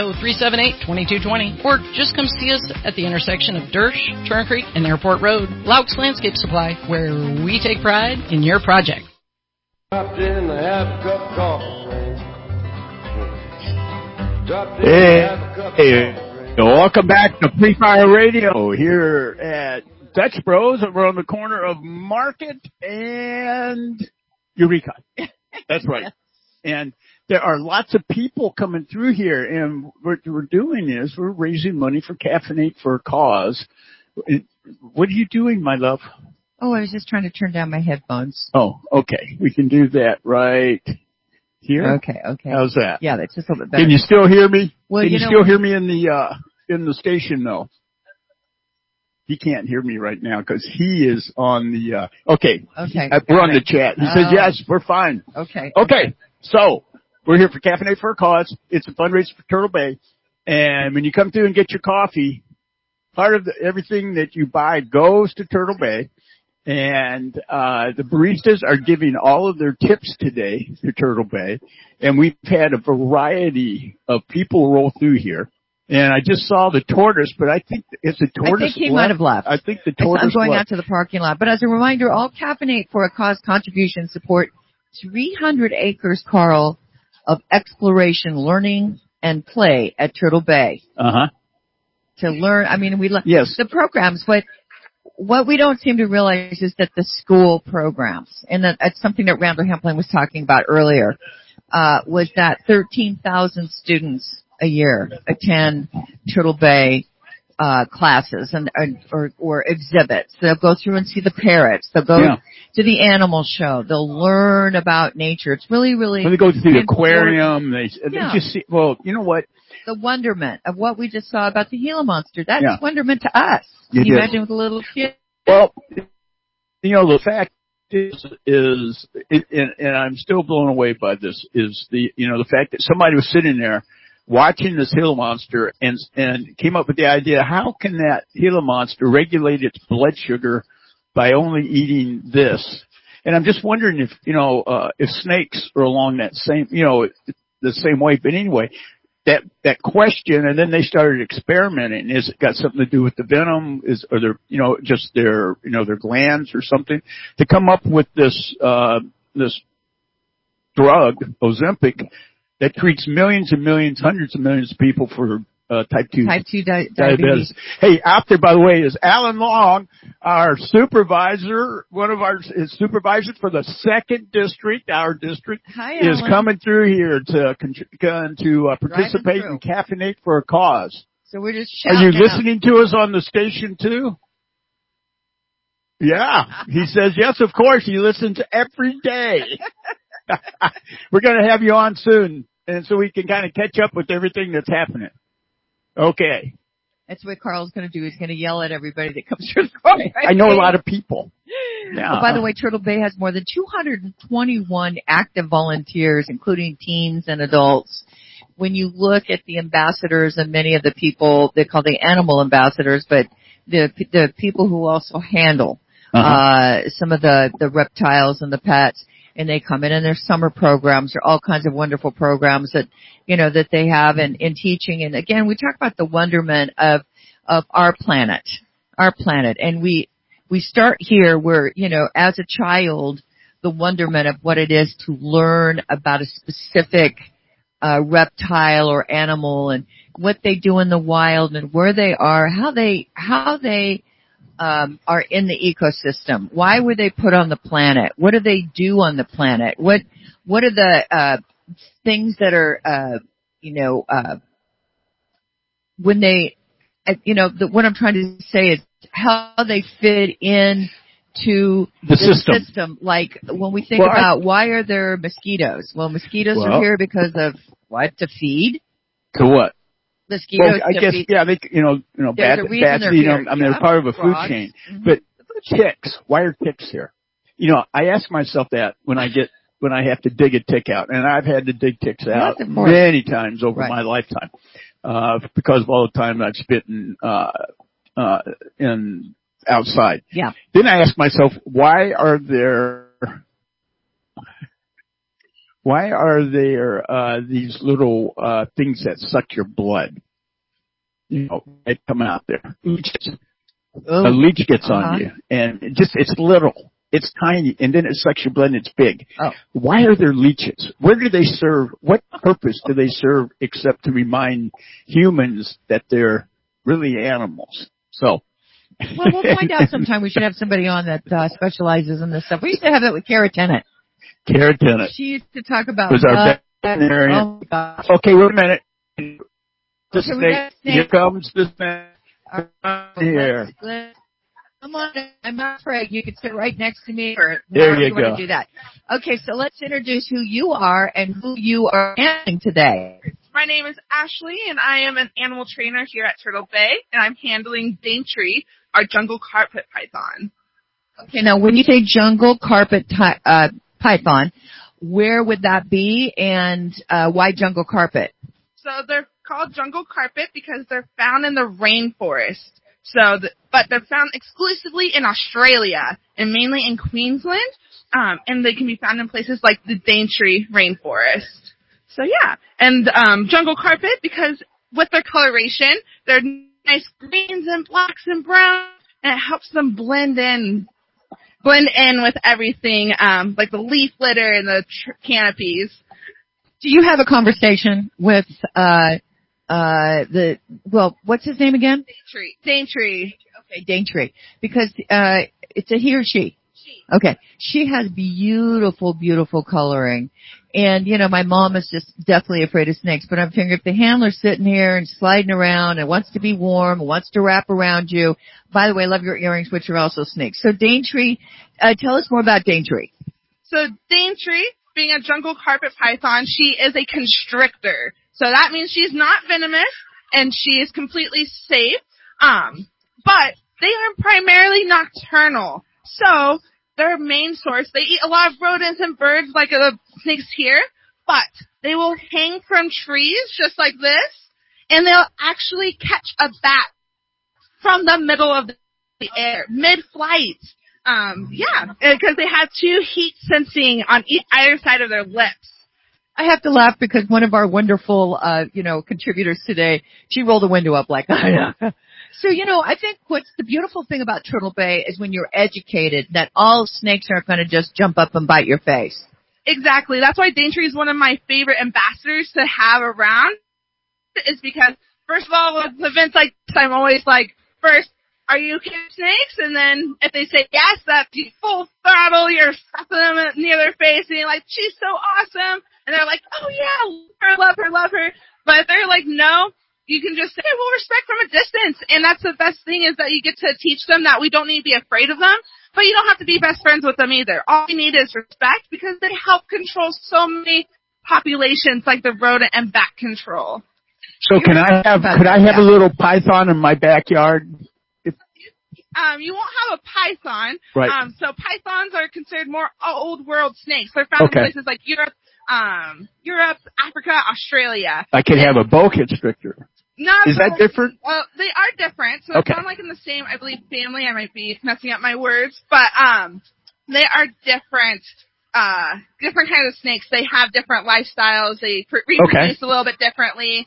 530-378-2220 or just come see us at the intersection of Dersh, Turn Creek, and Airport Road. Laux Landscape Supply, where we take pride in your project. Dropped in to have a cup of coffee, Hey, welcome back to Free Fire Radio here at Dutch Bros. We're on the corner of Market and Eureka. That's right. And there are lots of people coming through here, and what we're doing is we're raising money for Caffeinate for a Cause. What are you doing, my love? Oh, I was just trying to turn down my headphones. Oh, okay. We can do that right here. Okay. How's that? Yeah, that's just a little bit better. Can you still hear me? Well, can you still hear me in the station though? He can't hear me right now because he is on the. Okay. Okay. We're on the chat. He says yes, we're fine. Okay. So, we're here for Caffeinate for a Cause. It's a fundraiser for Turtle Bay. And when you come through and get your coffee, part of everything that you buy goes to Turtle Bay. And the baristas are giving all of their tips today to Turtle Bay. And we've had a variety of people roll through here. And I just saw the tortoise, but I think it's the tortoise. I think he might have left. I think the tortoise I'm going left. out to the parking lot. But as a reminder, all Caffeinate for a Cause contributions support 300 acres, Carl, of exploration, learning, and play at Turtle Bay. To learn, I mean, we love the programs, but what we don't seem to realize is that the school programs, and that's something that Randall Hempling was talking about earlier, was that 13,000 students a year attend Turtle Bay classes or exhibits. They'll go through and see the parrots. They'll go to the animal show. They'll learn about nature. It's really, really. When they go to the aquarium, they just see. Well, you know what? The wonderment of what we just saw about the Gila monster. That's wonderment to us. Can you imagine with a little kid? Well, you know, the fact is, and I'm still blown away by this, is the fact that somebody was sitting there watching this Gila monster and came up with the idea, how can that Gila monster regulate its blood sugar by only eating this? And I'm just wondering if snakes are along that same, the same way. But anyway, that question, and then they started experimenting. Is it got something to do with the venom? Or just their glands or something, to come up with this drug, Ozempic, that treats millions and millions, hundreds of millions of people for type 2 diabetes. Hey, out there, by the way, is Alan Long, our supervisor, his supervisor for the 2nd district, our district. Hi, is Alan. coming through here to participate in Caffeinate for a Cause. So we're just shouting. Are you listening out to us on the station too? Yeah. He says, yes, of course. He listens every day. We're going to have you on soon, and so we can kind of catch up with everything that's happening. Okay. That's what Carl's going to do. He's going to yell at everybody that comes through the car. I know a lot of people. Yeah. Oh, by the way, Turtle Bay has more than 221 active volunteers, including teens and adults. When you look at the ambassadors and many of the people, they call the animal ambassadors, but the people who also handle some of the reptiles and the pets, and they come in, and there's summer programs. There are all kinds of wonderful programs that they have in teaching. And again, we talk about the wonderment of our planet. And we start here where, as a child, the wonderment of what it is to learn about a specific reptile or animal and what they do in the wild and where they are, how they are in the ecosystem. Why were they put on the planet? What do they do on the planet? What are the things that are when they what I'm trying to say is how they fit in to the system. Like when we think about why are there mosquitoes? Well, mosquitoes are here because of what? To feed? To what? Mosquitoes. I guess, bats eat them. I mean, they're part of a food chain. Mm-hmm. But ticks, why are ticks here? I ask myself that when I have to dig a tick out, and I've had to dig ticks out many times over my lifetime, because of all the time I've spent in outside. Yeah. Then I ask myself, why are there these little things that suck your blood? They come out there. A leech gets on you, and it's little. It's tiny, and then it sucks your blood, and it's big. Oh. Why are there leeches? Where do they serve? What purpose do they serve except to remind humans that they're really animals? So. Well, we'll find out sometime. We should have somebody on that specializes in this stuff. We used to have that with Kara Tennant. Kara Tennant. She used to talk about. Was our veterinarian? Oh my gosh. Okay, wait a minute. The snake. Here comes the snake. Here. Come on, I'm not afraid. You can sit right next to me, or there you go. Want to do that. Okay, so let's introduce who you are and who you are handling today. My name is Ashley, and I am an animal trainer here at Turtle Bay, and I'm handling Daintree, our jungle carpet python. Okay, now when you say jungle carpet python, where would that be, and why jungle carpet? So they're called jungle carpet because they're found in the rainforest. But they're found exclusively in Australia and mainly in Queensland. And they can be found in places like the Daintree rainforest. So yeah, and jungle carpet because with their coloration, they're nice greens and blacks and browns, and it helps them blend in with everything, like the leaf litter and the canopies. Do you have a conversation with what's his name again? Daintree. Okay, Daintree. Because it's a he or she. Okay. She has beautiful, beautiful coloring. And, my mom is just deathly afraid of snakes. But I'm figuring if the handler's sitting here and sliding around and wants to be warm and wants to wrap around you. By the way, I love your earrings, which are also snakes. So Daintree, tell us more about Daintree. So Daintree, being a jungle carpet python, she is a constrictor. So that means she's not venomous and she is completely safe. But they are primarily nocturnal. So their main source, they eat a lot of rodents and birds like the snakes here, but they will hang from trees just like this, and they'll actually catch a bat from the middle of the air, mid-flight. Because they have two heat sensing on either side of their lips. I have to laugh because one of our wonderful, contributors today, she rolled the window up like, So, I think what's the beautiful thing about Turtle Bay is when you're educated that all snakes aren't going to just jump up and bite your face. Exactly. That's why Daintree is one of my favorite ambassadors to have around. Is because, first of all, with events like this, I'm always like, first, are you okay with snakes? And then if they say yes, that's full throttle. You're slapping them near their face and you're like, she's so awesome. And they're like, oh yeah, love her. But if they're like, no, you can just say, well, respect from a distance. And that's the best thing is that you get to teach them that we don't need to be afraid of them. But you don't have to be best friends with them either. All you need is respect because they help control so many populations like the rodent and bat control. So could I have a little python in my backyard? You won't have a python. Right. So pythons are considered more old world snakes. They're found in places like Europe, Africa, Australia. I could have a boa constrictor. Is that different? Well, they are different. So it's kind of like in the same, I believe, family. I might be messing up my words, but they are different kinds of snakes. They have different lifestyles. They reproduce a little bit differently.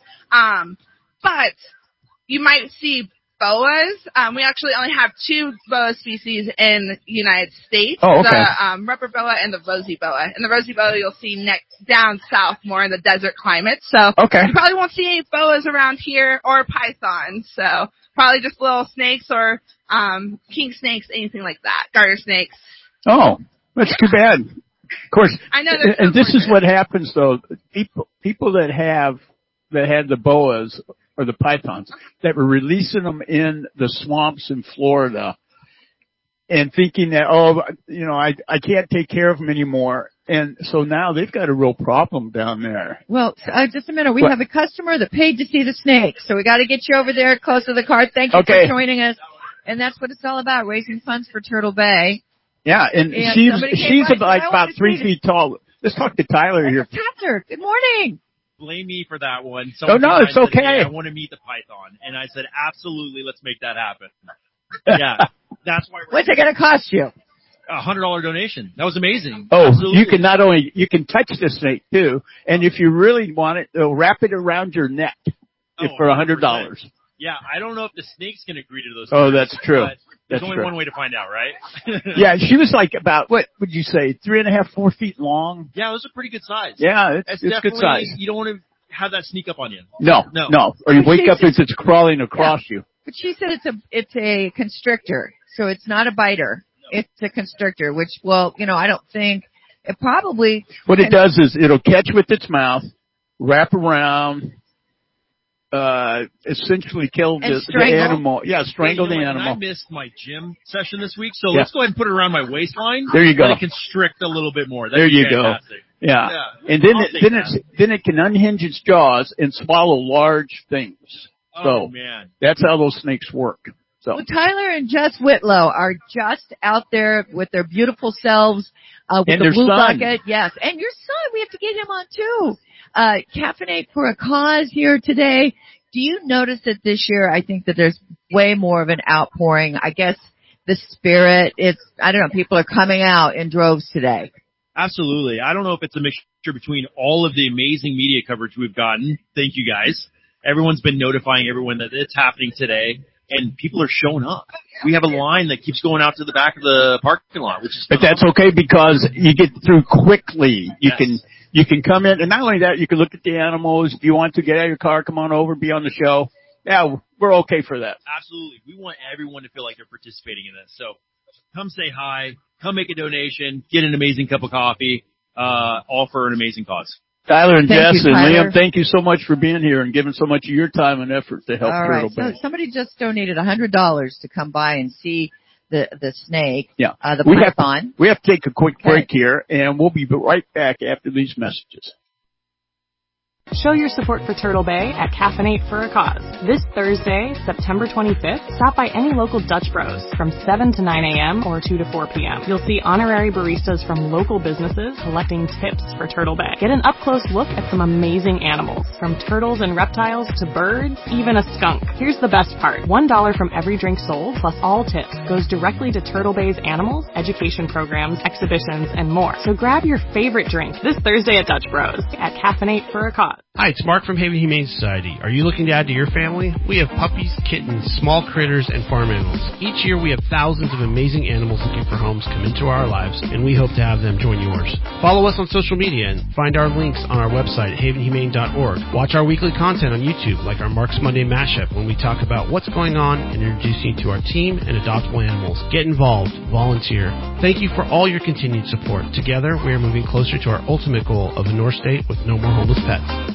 But you might see boas. We actually only have two boa species in the United States. The rubber boa and the rosy boa. And the rosy boa you'll see down south more in the desert climate. So you probably won't see any boas around here or pythons. So probably just little snakes or king snakes, anything like that. Garter snakes. Oh, that's too bad. Of course. I know. And this is what happens though. People that had the boas or the pythons that were releasing them in the swamps in Florida and thinking that, I can't take care of them anymore. And so now they've got a real problem down there. Well, just a minute. We have a customer that paid to see the snake. So we got to get you over there close to the cart. Thank you for joining us. And that's what it's all about, raising funds for Turtle Bay. Yeah, and she's about 3 feet tall. Let's talk to Tyler here. Tyler, good morning. Blame me for that one. It's okay. Said, hey, I want to meet the python. And I said, absolutely, let's make that happen. Yeah, that's why What's it going to cost you? $100 donation. That was amazing. Oh, absolutely. You can touch the snake too. And if you really want it, wrap it around your neck for $100. Yeah, I don't know if the snake's going to agree to those. Oh, that's true. There's only one way to find out, right? Yeah, she was like about, what would you say, 3.5, 4 feet long? Yeah, it was a pretty good size. Yeah, it's good size. You don't want to have that sneak up on you. No. Or you wake up as it's crawling across you. But she said it's a constrictor, so it's not a biter. No. It's a constrictor, which, I don't think it probably. What it does is it'll catch with its mouth, wrap around, essentially kill the animal. Yeah, strangle the animal. I missed my gym session this week, so let's go ahead and put it around my waistline. There you go. Let it constrict a little bit more. There you fantastic. Go. Yeah. And then it can unhinge its jaws and swallow large things. Oh, man. That's how those snakes work. So. Well, Tyler and Jess Whitlow are just out there with their beautiful selves, with and the blue son. bucket. Yes. And your son, we have to get him on too. Caffeinate for a Cause here today. Do you notice that this year, I think that there's way more of an outpouring? I guess the spirit, I don't know, people are coming out in droves today. Absolutely. I don't know if it's a mixture between all of the amazing media coverage we've gotten. Thank you guys. Everyone's been notifying everyone that it's happening today. And people are showing up. We have a line that keeps going out to the back of the parking lot, which is But that's okay because you get through quickly. You can come in, and not only that, you can look at the animals. If you want to get out of your car, come on over, be on the show. Yeah, we're okay for that. Absolutely. We want everyone to feel like they're participating in this. So come say hi, come make a donation, get an amazing cup of coffee, all for an amazing cause. Tyler and Jess and Liam, thank you so much for being here and giving so much of your time and effort to help Turtle Bay. So somebody just donated $100 to come by and see the snake, the python. We have to take a quick break here, and we'll be right back after these messages. Show your support for Turtle Bay at Caffeinate for a Cause. This Thursday, September 25th, stop by any local Dutch Bros from 7 to 9 a.m. or 2 to 4 p.m. You'll see honorary baristas from local businesses collecting tips for Turtle Bay. Get an up-close look at some amazing animals, from turtles and reptiles to birds, even a skunk. Here's the best part. $1 from every drink sold, plus all tips, goes directly to Turtle Bay's animals, education programs, exhibitions, and more. So grab your favorite drink this Thursday at Dutch Bros at Caffeinate for a Cause. Hi, it's Mark from Haven Humane Society. Are you looking to add to your family? We have puppies, kittens, small critters, and farm animals. Each year we have thousands of amazing animals looking for homes come into our lives, and we hope to have them join yours. Follow us on social media and find our links on our website, havenhumane.org. Watch our weekly content on YouTube, like our Mark's Monday Mashup, when we talk about what's going on and introduce you to our team and adoptable animals. Get involved. Volunteer. Thank you for all your continued support. Together, we are moving closer to our ultimate goal of a North State with no more homeless pets.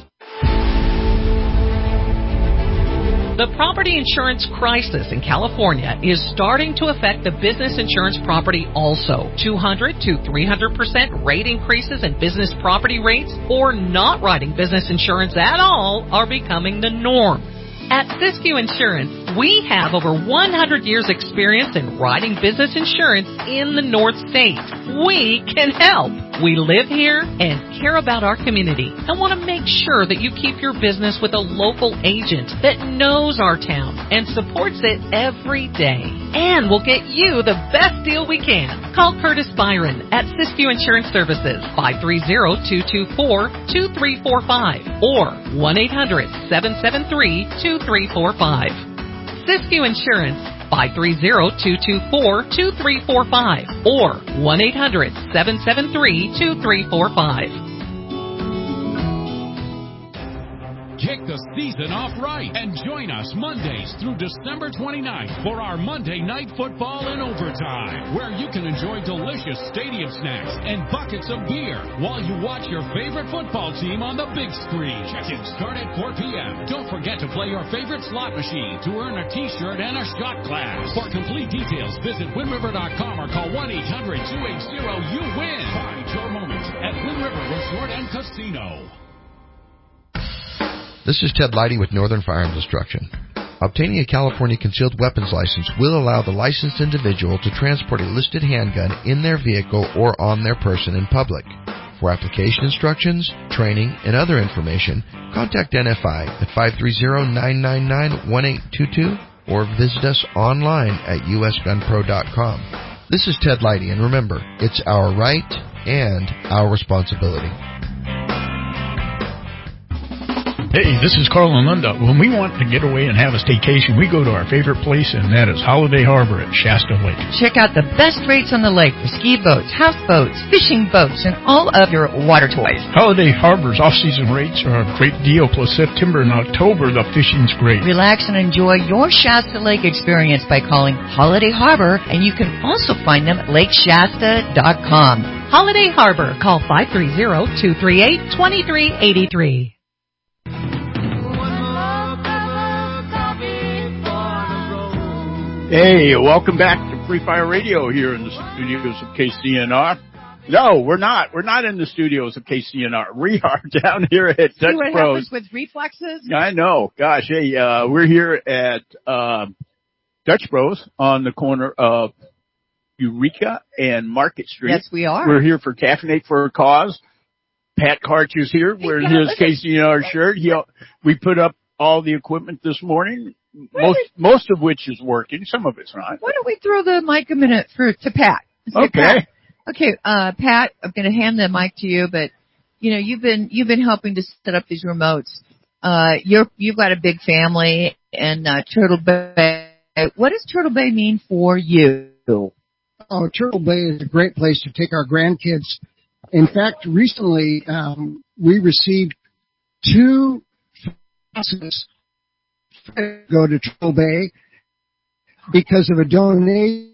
The property insurance crisis in California is starting to affect the business insurance property also. 200 to 300% rate increases in business property rates or not writing business insurance at all are becoming the norm. At Siskiyou Insurance, we have over 100 years experience in writing business insurance in the North State. We can help. We live here and care about our community and want to make sure that you keep your business with a local agent that knows our town and supports it every day. And we'll get you the best deal we can. Call Curtis Byron at Siskiyou Insurance Services, 530-224-2345 or 1-800-773-2345. Siskiyou Insurance, 530-224-2345 or 1-800-773-2345. Kick the season off right and join us Mondays through December 29th for our Monday Night Football in Overtime, where you can enjoy delicious stadium snacks and buckets of beer while you watch your favorite football team on the big screen. Check-in start at 4 p.m. Don't forget to play your favorite slot machine to earn a t-shirt and a shot glass. For complete details, visit WindRiver.com or call 1-800-280-YOU-WIN. Find your moment at Wind River Resort and Casino. This is Ted Leidy with Northern Firearms Instruction. Obtaining a California concealed weapons license will allow the licensed individual to transport a listed handgun in their vehicle or on their person in public. For application instructions, training, and other information, contact NFI at 530-999-1822 or visit us online at usgunpro.com. This is Ted Leidy, and remember, it's our right and our responsibility. Hey, this is Carl and Linda. When we want to get away and have a staycation, we go to our favorite place, and that is Holiday Harbor at Shasta Lake. Check out the best rates on the lake for ski boats, houseboats, fishing boats, and all of your water toys. Holiday Harbor's off-season rates are a great deal, plus September and October, the fishing's great. Relax and enjoy your Shasta Lake experience by calling Holiday Harbor, and you can also find them at lakeshasta.com. Holiday Harbor. Call 530-238-2383. Hey, welcome back to Free Fire Radio here in the studios of KCNR. No, we're not. We're not in the studios of KCNR. We are down here at Dutch Bros. See what happens with reflexes? I know. Gosh, hey, we're here at Dutch Bros on the corner of Eureka and Market Street. Yes, we are. We're here for Caffeinate for a Cause. Pat Karch is here wearing his KCNR shirt. We put up all the equipment this morning, most of which is working. Some of it's not. Why don't we throw the mic a minute to Pat? Okay. Pat. Okay, Pat, I'm going to hand the mic to you, but you've been helping to set up these remotes. You've got a big family in Turtle Bay. What does Turtle Bay mean for you? Oh, Turtle Bay is a great place to take our grandkids. In fact, recently we received 2 passes to go to Turtle Bay because of a donation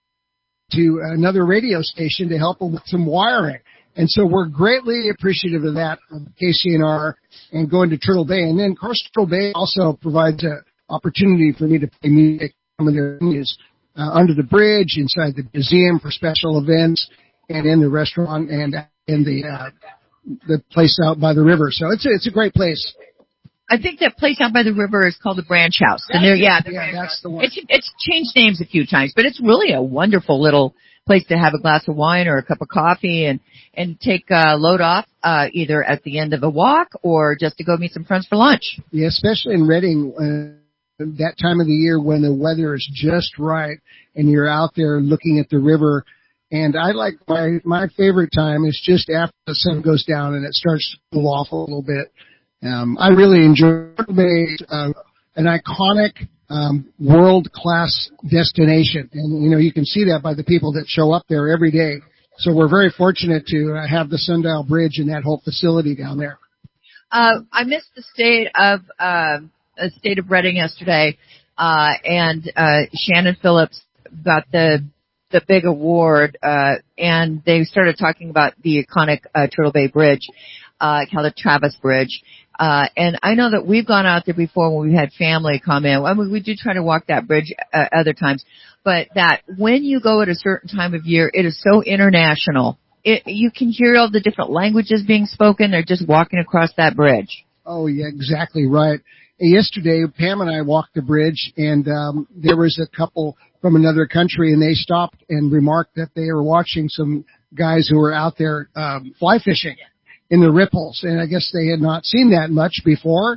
to another radio station to help them with some wiring. And so we're greatly appreciative of that, of KCNR, and going to Turtle Bay. And then, of course, Turtle Bay also provides an opportunity for me to play music in some of their venues, under the bridge, inside the museum for special events, and in the restaurant and in the place out by the river. So it's a great place. I think that place out by the river is called the Branch House. That's the one. It's changed names a few times, but it's really a wonderful little place to have a glass of wine or a cup of coffee and take a load off, either at the end of a walk or just to go meet some friends for lunch. Yeah, especially in Redding, that time of the year when the weather is just right and you're out there looking at the river. And I like my favorite time is just after the sun goes down and it starts to cool off a little bit. I really enjoy it. An iconic, world-class destination. And, you can see that by the people that show up there every day. So we're very fortunate to have the Sundial Bridge and that whole facility down there. I missed the state of Redding yesterday, and Shannon Phillips got the big award, and they started talking about the iconic Turtle Bay Bridge, called the Travis Bridge. And I know that we've gone out there before when we had family come in. I mean, we do try to walk that bridge other times, but that when you go at a certain time of year, it is so international. You can hear all the different languages being spoken. They're just walking across that bridge. Oh, yeah, exactly right. Yesterday, Pam and I walked the bridge, and there was a couple from another country, and they stopped and remarked that they were watching some guys who were out there fly fishing in the ripples, and I guess they had not seen that much before,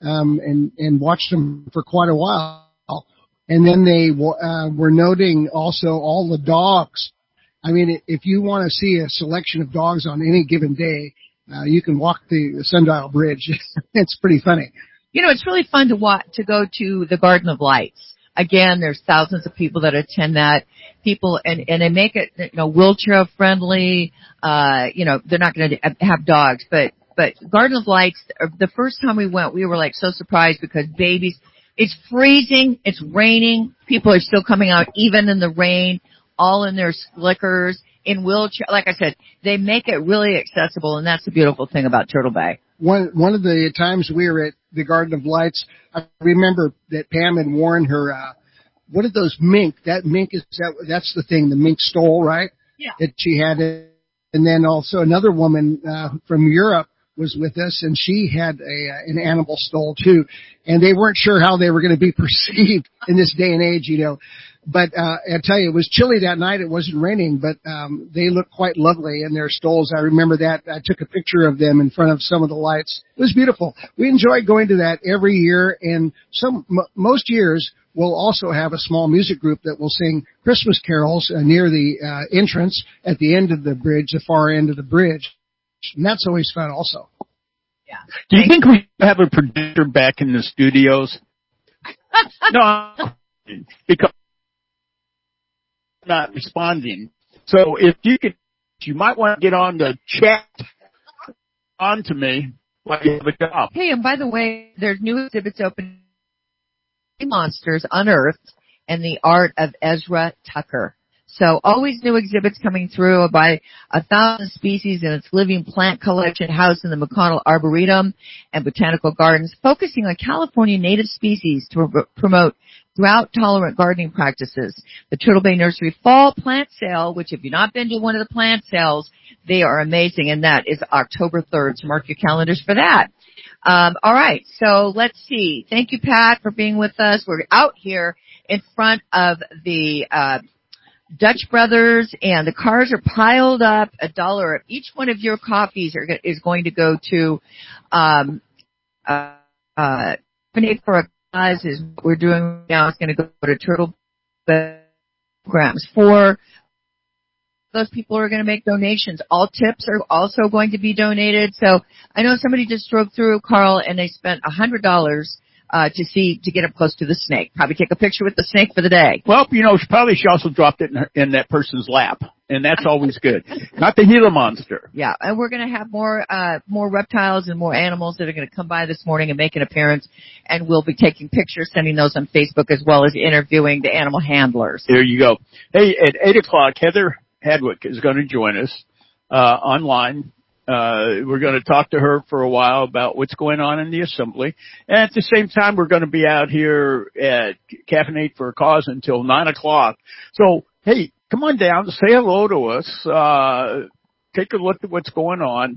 and watched them for quite a while. And then they were noting also all the dogs. I mean, if you want to see a selection of dogs on any given day, you can walk the Sundial Bridge. It's pretty funny. It's really fun to go to the Garden of Lights. Again, there's thousands of people that attend that. People, and they make it, wheelchair friendly. They're not going to have dogs, but Garden of Lights, the first time we went, we were like so surprised because it's freezing, it's raining, people are still coming out even in the rain, all in their slickers, in wheelchair. Like I said, they make it really accessible, and that's the beautiful thing about Turtle Bay. One of the times we were at the Garden of Lights, I remember that Pam had worn her, what are those mink? That mink that's the thing, the mink stole, right? Yeah. That she had. And then also another woman, from Europe was with us, and she had an animal stole too. And they weren't sure how they were going to be perceived in this day and age, But I tell you, it was chilly that night. It wasn't raining, but they looked quite lovely in their stoles. I remember that. I took a picture of them in front of some of the lights. It was beautiful. We enjoy going to that every year, and most years we'll also have a small music group that will sing Christmas carols near the entrance at the end of the bridge, the far end of the bridge, and that's always fun also. Yeah. Do you think we have a producer back in the studios? No, because not responding. So if you might want to get on the chat on to me while you have a job. Hey, and by the way, there's new exhibits open. Monsters Unearthed and the Art of Ezra Tucker. So always new exhibits coming through by 1,000 species in its living plant collection housed in the McConnell Arboretum and Botanical Gardens, focusing on California native species to promote drought-tolerant gardening practices. The Turtle Bay Nursery Fall Plant Sale, which if you've not been to one of the plant sales, they are amazing, and that is October 3rd, so mark your calendars for that. All right, so let's see. Thank you, Pat, for being with us. We're out here in front of the Dutch Brothers, and the cars are piled up. $1. Each one of your coffees is going to go to Donate for a Cause. Is what we're doing now. It's going to go to Turtle Bay programs for those people who are going to make donations. All tips are also going to be donated. So I know somebody just drove through, Carl, and they spent $100 to get up close to the snake. Probably take a picture with the snake for the day. Well, she also dropped it in that person's lap, and that's always good. Not the Gila monster. Yeah, and we're going to have more reptiles and more animals that are going to come by this morning and make an appearance, and we'll be taking pictures, sending those on Facebook, as well as interviewing the animal handlers. There you go. Hey, at 8:00, Heather Hadwick is going to join us online. We're going to talk to her for a while about what's going on in the assembly. And at the same time, we're going to be out here at Caffeinate for a Cause until 9:00. So, hey, come on down, say hello to us, take a look at what's going on.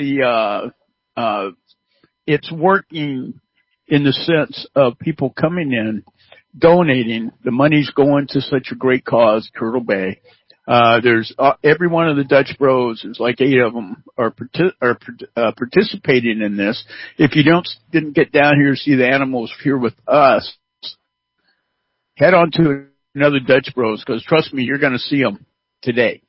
It's working in the sense of people coming in, donating. The money's going to such a great cause, Turtle Bay. There's every one of the Dutch Bros, there's like 8 of them are participating in this. If you didn't get down here to see the animals here with us, head on to another Dutch Bros, because trust me, you're going to see them today.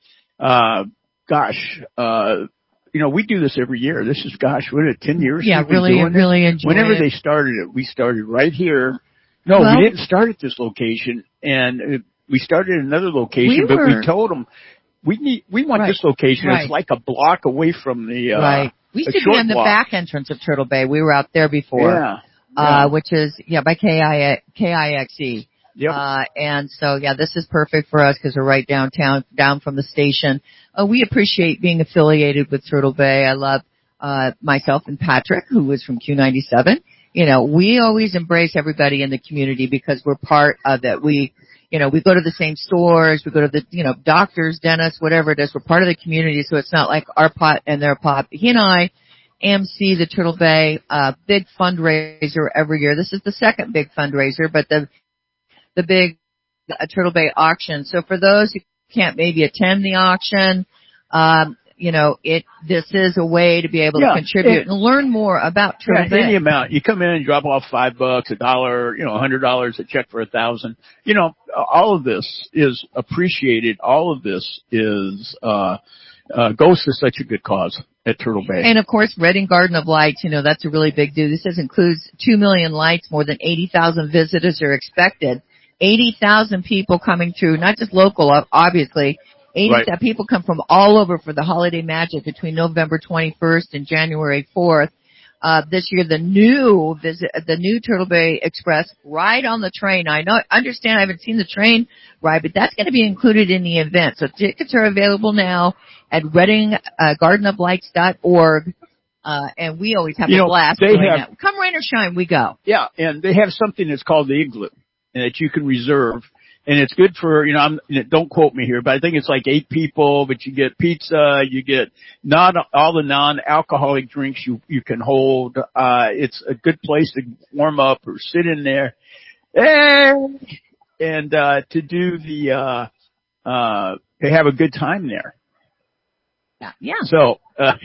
We do this every year. This is, what is it, 10 years? Yeah, really enjoy Whenever it. they started it, we started right here. No, we didn't start at this location, and we started at another location, but we told them we want this location. Right. It's like a block away from the right. We used to be in the back entrance of Turtle Bay. We were out there before, which is by KIXE. Yep. And so this is perfect for us because we're right downtown, down from the station. We appreciate being affiliated with Turtle Bay. I love myself and Patrick, who was from Q97. We always embrace everybody in the community because we're part of it. We go to the same stores, we go to the, doctors, dentists, whatever it is. We're part of the community, so it's not like our pot and their pot. He and I, AMC, the Turtle Bay, big fundraiser every year. This is the second big fundraiser, but the big Turtle Bay auction. So for those who can't maybe attend the auction, this is a way to be able to contribute and learn more about Turtle Bay. Any amount. You come in and drop off $5, $1, $100, a check for $1,000. All of this is appreciated. All of this is, goes to such a good cause at Turtle Bay. And of course, Redding Garden of Lights, that's a really big deal. This includes 2 million lights, more than 80,000 visitors are expected. 80,000 people coming through, not just local, obviously. 80,000 people come from all over for the holiday magic between November 21st and January 4th. This year, the new Turtle Bay Express ride on the train. I haven't seen the train ride, but that's going to be included in the event. So tickets are available now at reddinggardenoflights.org. And we always have a blast doing that. Come rain or shine, we go. Yeah, and they have something that's called the Igloo that you can reserve. And it's good for, don't quote me here, but I think it's like 8 people, but you get pizza, you get all the non-alcoholic drinks you can hold. It's a good place to warm up or sit in there. And to do to have a good time there. Yeah. So,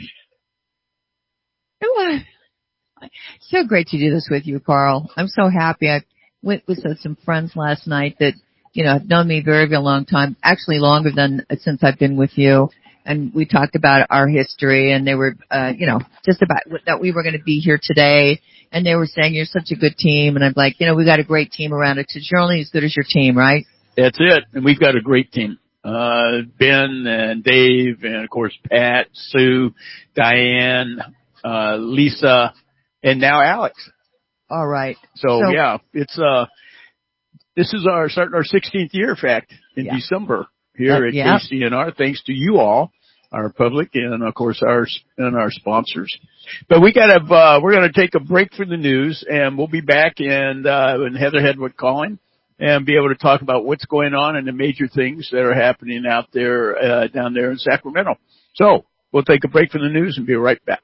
so great to do this with you, Carl. I'm so happy. I went with some friends last night that, have known me very, very long time, actually longer than since I've been with you. And we talked about our history, and they were, just about that we were going to be here today. And they were saying, you're such a good team. And I'm like, we got a great team around it, because you're only as good as your team, right? That's it. And we've got a great team. Ben and Dave and of course Pat, Sue, Diane, Lisa, and now Alex. All right. So it's, this is starting our 16th year, in fact, in December here at KCNR, thanks to you all, our public, and of course our sponsors. But we're going to take a break for the news, and we'll be back and Heather Hadwick calling and be able to talk about what's going on and the major things that are happening out there, down there in Sacramento. So we'll take a break for the news and be right back.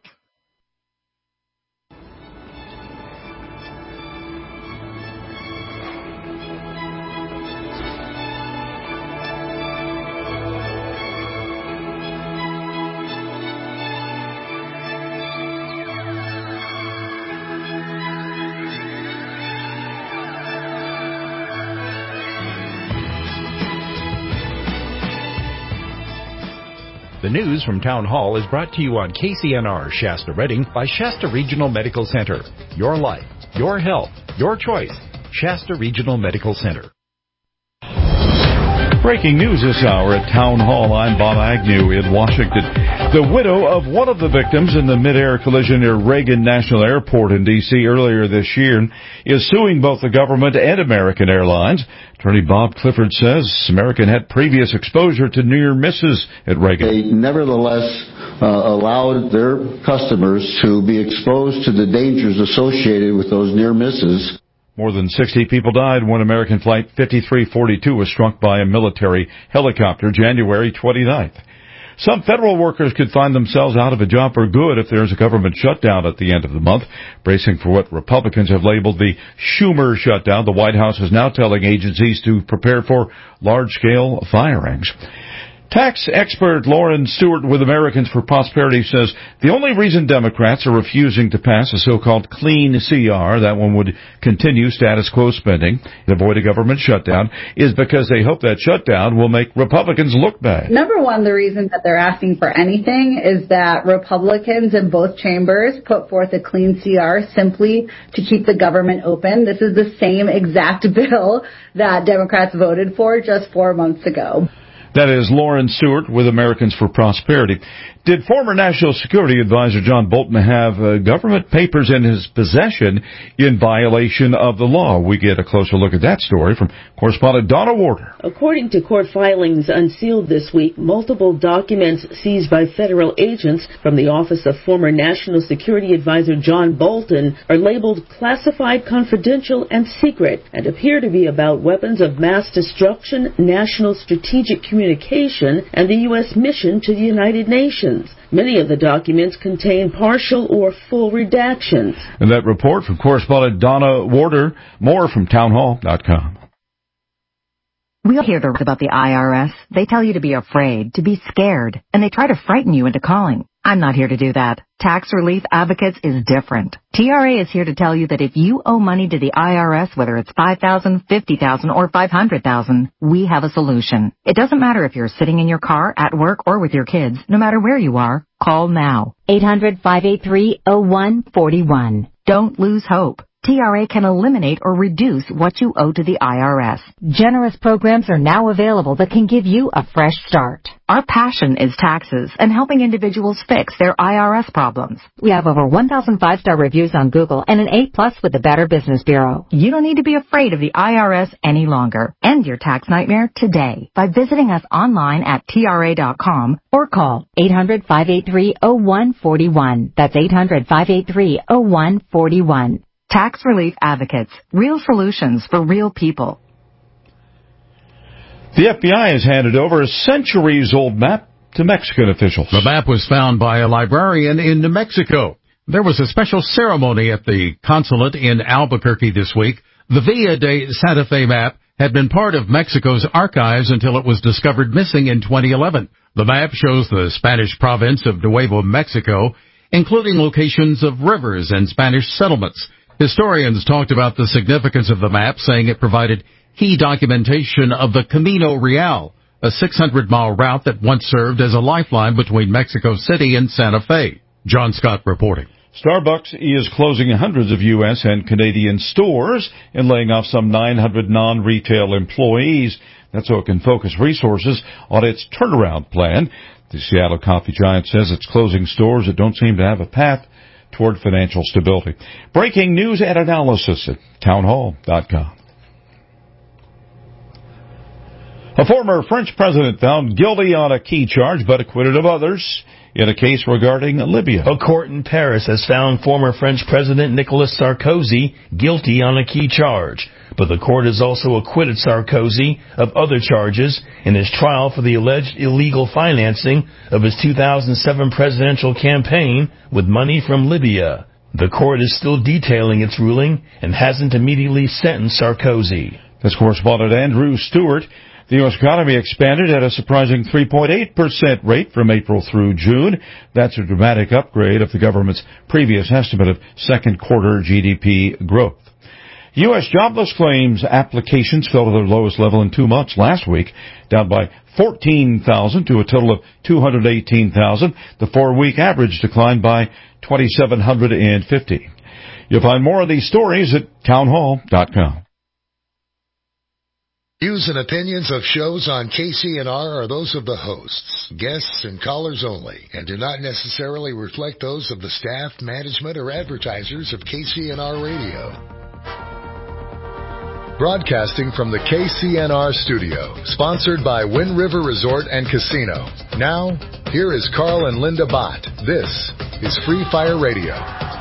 The news from Town Hall is brought to you on KCNR Shasta Redding by Shasta Regional Medical Center. Your life, your health, your choice. Shasta Regional Medical Center. Breaking news this hour at Town Hall. I'm Bob Agnew in Washington. The widow of one of the victims in the mid-air collision near Reagan National Airport in D.C. earlier this year is suing both the government and American Airlines. Attorney Bob Clifford says American had previous exposure to near misses at Reagan. They nevertheless allowed their customers to be exposed to the dangers associated with those near misses. More than 60 people died when American Flight 5342 was struck by a military helicopter January 29th. Some federal workers could find themselves out of a job for good if there's a government shutdown at the end of the month. Bracing for what Republicans have labeled the Schumer shutdown, the White House is now telling agencies to prepare for large-scale firings. Tax expert Lauren Stewart with Americans for Prosperity says the only reason Democrats are refusing to pass a so-called clean CR, that one would continue status quo spending, avoid a government shutdown, is because they hope that shutdown will make Republicans look bad. Number one, the reason that they're asking for anything is that Republicans in both chambers put forth a clean CR simply to keep the government open. This is the same exact bill that Democrats voted for just 4 months ago. That is Lauren Stewart with Americans for Prosperity. Did former National Security Advisor John Bolton have government papers in his possession in violation of the law? We get a closer look at that story from correspondent Donna Warder. According to court filings unsealed this week, multiple documents seized by federal agents from the office of former National Security Advisor John Bolton are labeled classified, confidential, and secret, and appear to be about weapons of mass destruction, national strategic communication, and the U.S. mission to the United Nations. Many of the documents contain partial or full redactions. And that report from correspondent Donna Warder. More from townhall.com. We'll hear the about the IRS. They tell you to be afraid, to be scared, and they try to frighten you into calling. I'm not here to do that. Tax Relief Advocates is different. TRA is here to tell you that if you owe money to the IRS, whether it's $5,000, $50,000, or $500,000, we have a solution. It doesn't matter if you're sitting in your car, at work, or with your kids. No matter where you are, call now. 800-583-0141. Don't lose hope. TRA can eliminate or reduce what you owe to the IRS. Generous programs are now available that can give you a fresh start. Our passion is taxes and helping individuals fix their IRS problems. We have over 1,000 5-star reviews on Google and an A+ with the Better Business Bureau. You don't need to be afraid of the IRS any longer. End your tax nightmare today by visiting us online at TRA.com or call 800-583-0141. That's 800-583-0141. Tax Relief Advocates. Real solutions for real people. The FBI has handed over a centuries-old map to Mexican officials. The map was found by a librarian in New Mexico. There was a special ceremony at the consulate in Albuquerque this week. The Villa de Santa Fe map had been part of Mexico's archives until it was discovered missing in 2011. The map shows the Spanish province of Nuevo Mexico, including locations of rivers and Spanish settlements. Historians talked about the significance of the map, saying it provided key documentation of the Camino Real, a 600-mile route that once served as a lifeline between Mexico City and Santa Fe. John Scott reporting. Starbucks is closing hundreds of U.S. and Canadian stores and laying off some 900 non-retail employees. That's so it can focus resources on its turnaround plan. The Seattle coffee giant says it's closing stores that don't seem to have a path toward financial stability. Breaking news and analysis at townhall.com. A former French president found guilty on a key charge but acquitted of others in a case regarding Libya. A court in Paris has found former French President Nicolas Sarkozy guilty on a key charge. But the court has also acquitted Sarkozy of other charges in his trial for the alleged illegal financing of his 2007 presidential campaign with money from Libya. The court is still detailing its ruling and hasn't immediately sentenced Sarkozy. That's correspondent Andrew Stewart. The U.S. economy expanded at a surprising 3.8% rate from April through June. That's a dramatic upgrade of the government's previous estimate of second quarter GDP growth. U.S. jobless claims applications fell to their lowest level in 2 months last week, down by 14,000 to a total of 218,000. The 4-week average declined by 2,750. You'll find more of these stories at townhall.com. Views and opinions of shows on KCNR are those of the hosts, guests, and callers only, and do not necessarily reflect those of the staff, management, or advertisers of KCNR Radio. Broadcasting from the KCNR studio, sponsored by Wind River Resort and Casino. Now, here is Carl and Linda Bott. This is Free Fire Radio.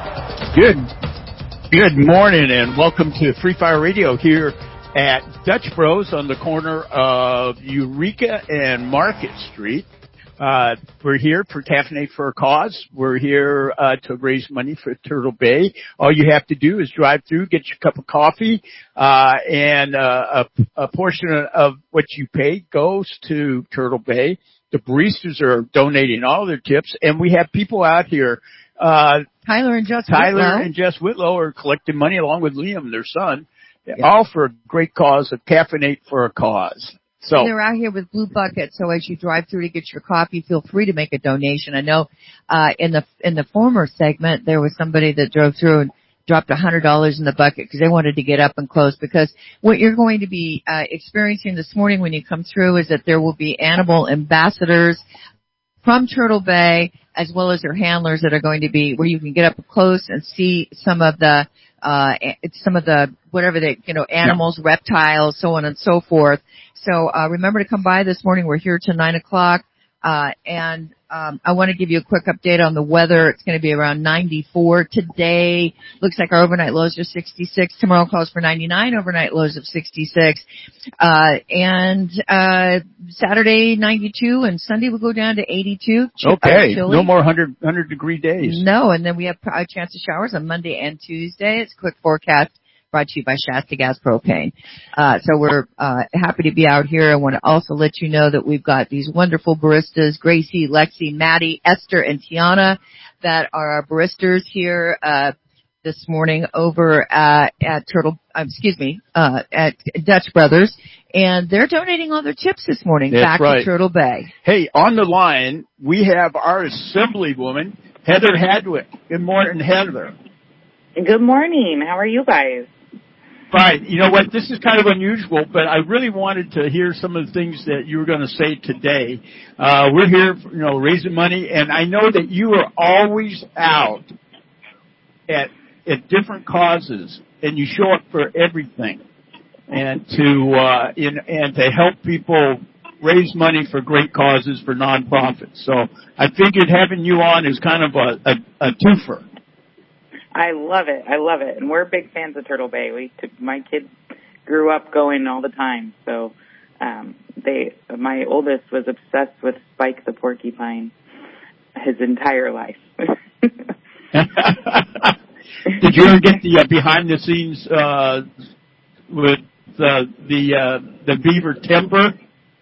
Good morning, and welcome to Free Fire Radio here at Dutch Bros on the corner of Eureka and Market Street. We're here for Caffeinate for a Cause. We're here to raise money for Turtle Bay. All you have to do is drive through, get your cup of coffee, and a portion of what you pay goes to Turtle Bay. The baristas are donating all their tips, and we have people out here. Tyler and Jess Whitlow are collecting money along with Liam, their son, all for a great cause of Caffeinate for a Cause. So they're out here with blue buckets. So as you drive through to get your coffee, feel free to make a donation. I know in the former segment there was somebody that drove through and dropped $100 in the bucket because they wanted to get up and close. Because what you're going to be experiencing this morning when you come through is that there will be animal ambassadors from Turtle Bay, as well as their handlers that are going to be where you can get up close and see some of the whatever they, animals, reptiles, so on and so forth. So, remember to come by this morning. We're here till 9 o'clock. And I want to give you a quick update on the weather. It's going to be around 94 today. Looks like our overnight lows are 66. Tomorrow calls for 99, overnight lows of 66. And Saturday 92, and Sunday will go down to 82. Okay, no more 100 degree days. No, and then we have a chance of showers on Monday and Tuesday. It's a quick forecast. Brought to you by Shasta Gas Propane. So we're happy to be out here. I want to also let you know that we've got these wonderful baristas, Gracie, Lexi, Maddie, Esther, and Tiana, that are our baristas here this morning over at Dutch Brothers, and they're donating all their tips this morning back to Turtle Bay. Hey, on the line we have our Assemblywoman, Heather Hadwick. Good morning, Heather. Good morning. How are you guys? Fine. You know what? This is kind of unusual, but I really wanted to hear some of the things that you were going to say today. We're here, raising money, and I know that you are always out at different causes, and you show up for everything, and to help people raise money for great causes for nonprofits. So I figured having you on is kind of a twofer. I love it. And we're big fans of Turtle Bay. My kids grew up going all the time. So, my oldest was obsessed with Spike the porcupine his entire life. Did you ever get the behind the scenes, with the beaver timber?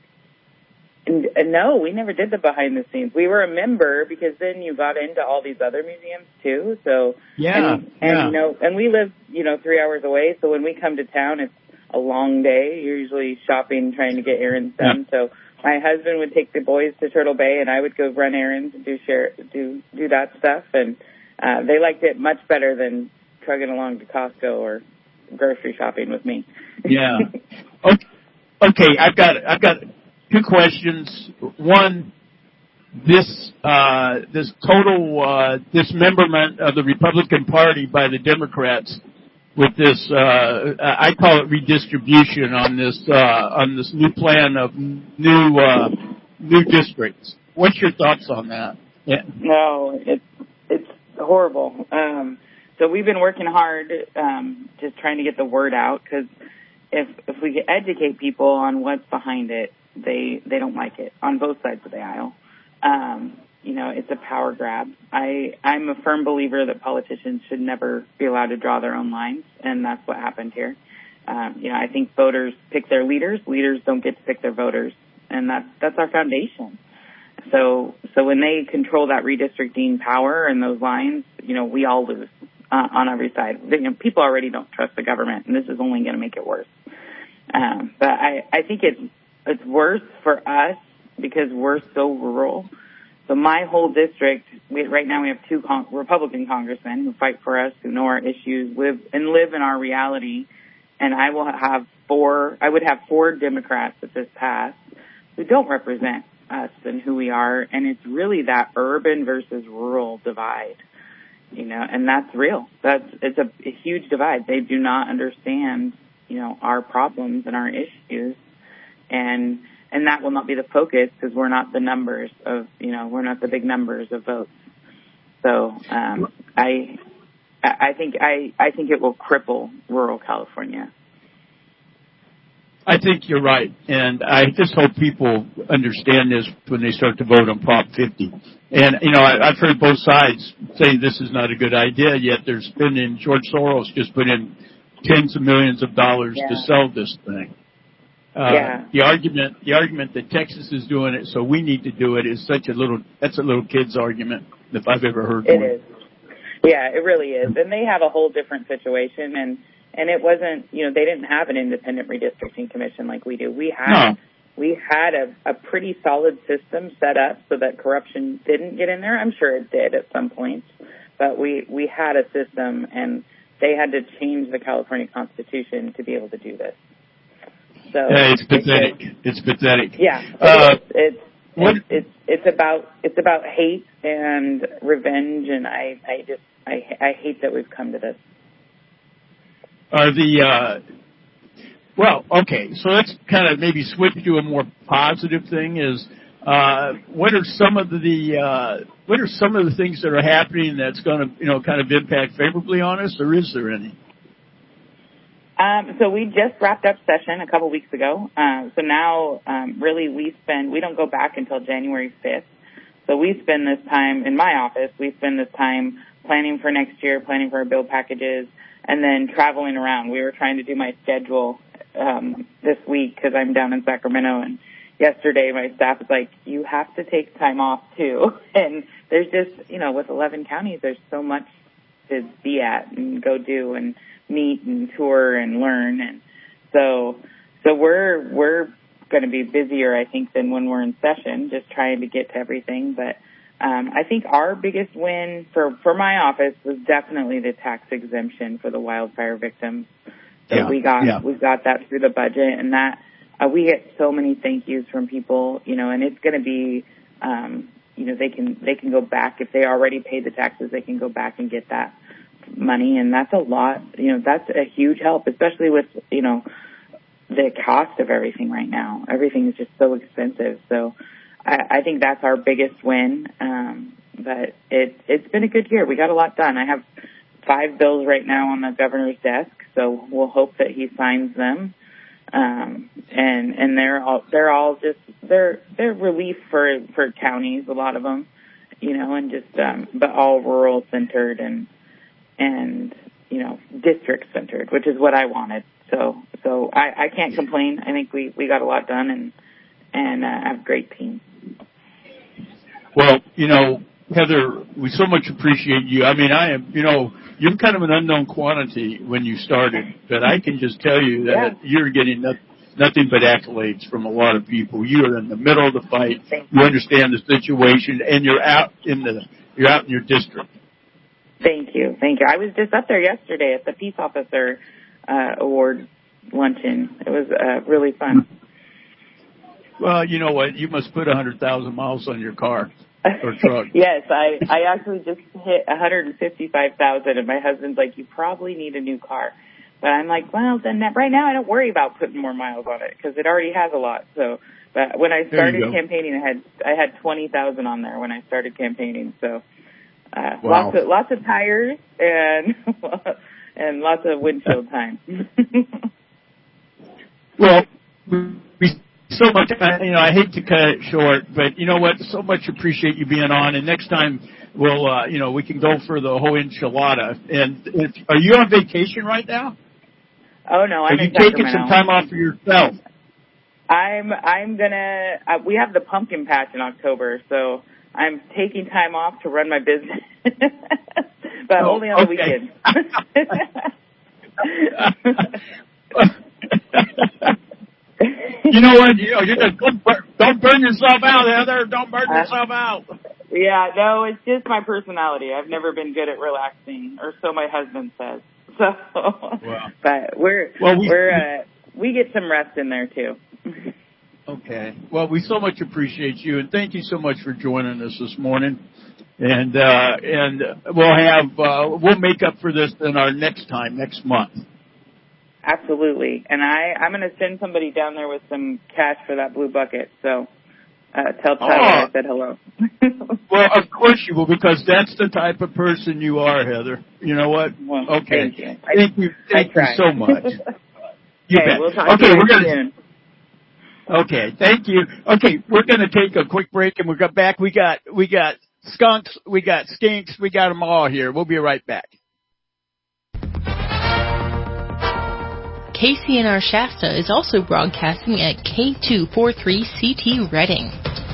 No, we never did the behind the scenes. We were a member because then you got into all these other museums too. So and we live 3 hours away. So when we come to town, it's a long day. You're usually shopping, trying to get errands done. So my husband would take the boys to Turtle Bay, and I would go run errands and do that stuff. And they liked it much better than trugging along to Costco or grocery shopping with me. Yeah. Okay, I've got 2 questions. One, this total dismemberment of the Republican Party by the Democrats with this I call it redistribution on this new plan of new districts. What's your thoughts on that? Yeah. No, it's horrible. So we've been working hard just trying to get the word out, because if we educate people on what's behind it, they don't like it on both sides of the aisle. It's a power grab. I'm a firm believer that politicians should never be allowed to draw their own lines, and that's what happened here. I think voters pick their leaders. Leaders don't get to pick their voters, and that's our foundation. So when they control that redistricting power and those lines, we all lose. on every side. People already don't trust the government, and this is only going to make it worse. But I think it's worse for us because we're so rural. So my whole district, right now we have 2 Republican congressmen who fight for us, who know our issues, live in our reality. And I would have 4 Democrats if this passed who don't represent us and who we are. And it's really that urban versus rural divide, and that's real. It's a huge divide. They do not understand, our problems and our issues. And that will not be the focus because we're not the numbers of, we're not the big numbers of votes. So, I think it will cripple rural California. I think you're right, and I just hope people understand this when they start to vote on Prop 50. And, I've heard both sides say this is not a good idea, yet there's been George Soros just put in tens of millions of dollars to sell this thing. The argument that Texas is doing it, so we need to do it is that's a little kid's argument if I've ever heard one. It is. Yeah, it really is. And they have a whole different situation, and it wasn't, they didn't have an independent redistricting commission like we do. We had a pretty solid system set up so that corruption didn't get in there. I'm sure it did at some points, but we had a system, and they had to change the California Constitution to be able to do this. So it's pathetic. It's pathetic. Yeah, it's about hate and revenge, and I hate that we've come to this. So let's kind of maybe switch to a more positive thing. Is what are some of the things that are happening that's going to kind of impact favorably on us, or is there any? So we just wrapped up session a couple weeks ago. So now, really we don't go back until January 5th. So we spend this time in my office, planning for next year, planning for our bill packages, and then traveling around. We were trying to do my schedule, this week because I'm down in Sacramento, and yesterday my staff was like, you have to take time off too. And there's just, with 11 counties, there's so much to be at and go do and meet and tour and learn. And so we're going to be busier, I think, than when we're in session, just trying to get to everything. But I think our biggest win for my office was definitely the tax exemption for the wildfire victims. So we got that through the budget, and that we get so many thank yous from people, and it's going to be, they can go back if they already paid the taxes, they can go back and get that money, and that's a lot. That's a huge help, especially with the cost of everything right now. Everything is just so expensive. So I think that's our biggest win. But it's been a good year. We got a lot done. I have 5 bills right now on the governor's desk, so we'll hope that he signs them. And they're all just relief for counties, a lot of them, and just but all rural centered and district centered, which is what I wanted. So I can't complain. I think we got a lot done and have a great team. Well, Heather, we so much appreciate you. I mean, I am, you're kind of an unknown quantity when you started, but I can just tell you that you're getting nothing but accolades from a lot of people. You are in the middle of the fight. You understand the situation, and you're out in your district. Thank you. I was just up there yesterday at the Peace Officer Award luncheon. It was really fun. Well, you know what? You must put 100,000 miles on your car or truck. Yes, I actually just hit 155,000, and my husband's like, you probably need a new car. But I'm like, well, then right now I don't worry about putting more miles on it because it already has a lot. So, but when I started campaigning, I had 20,000 on there when I started campaigning. So, wow. Lots of tires and lots of windshield time. Well, we so much, I hate to cut it short, but you know what? So much appreciate you being on. And next time we'll, we can go for the whole enchilada. And are you on vacation right now? Oh no, I'm in Sacramento. Are you taking some time off for yourself? I'm gonna. We have the pumpkin patch in October, so I'm taking time off to run my business. But but only on the weekend. You know what? You just don't burn yourself out, Heather. Don't burn yourself out. Yeah, no, it's just my personality. I've never been good at relaxing, or so my husband says. So, but we get some rest in there too. Okay. Well, we so much appreciate you, and thank you so much for joining us this morning. And we'll make up for this in our next month. Absolutely. And I'm going to send somebody down there with some cash for that blue bucket. So tell Tyler I said hello. Well, of course you will, because that's the type of person you are, Heather. You know what? Well, okay. Thank you. Thank you so much. You bet. We'll talk to you soon. Okay, thank you. Okay, we're going to take a quick break, and we'll get back. We got skunks, we got skinks, we got them all here. We'll be right back. KCNR Shasta is also broadcasting at K243CT Reading.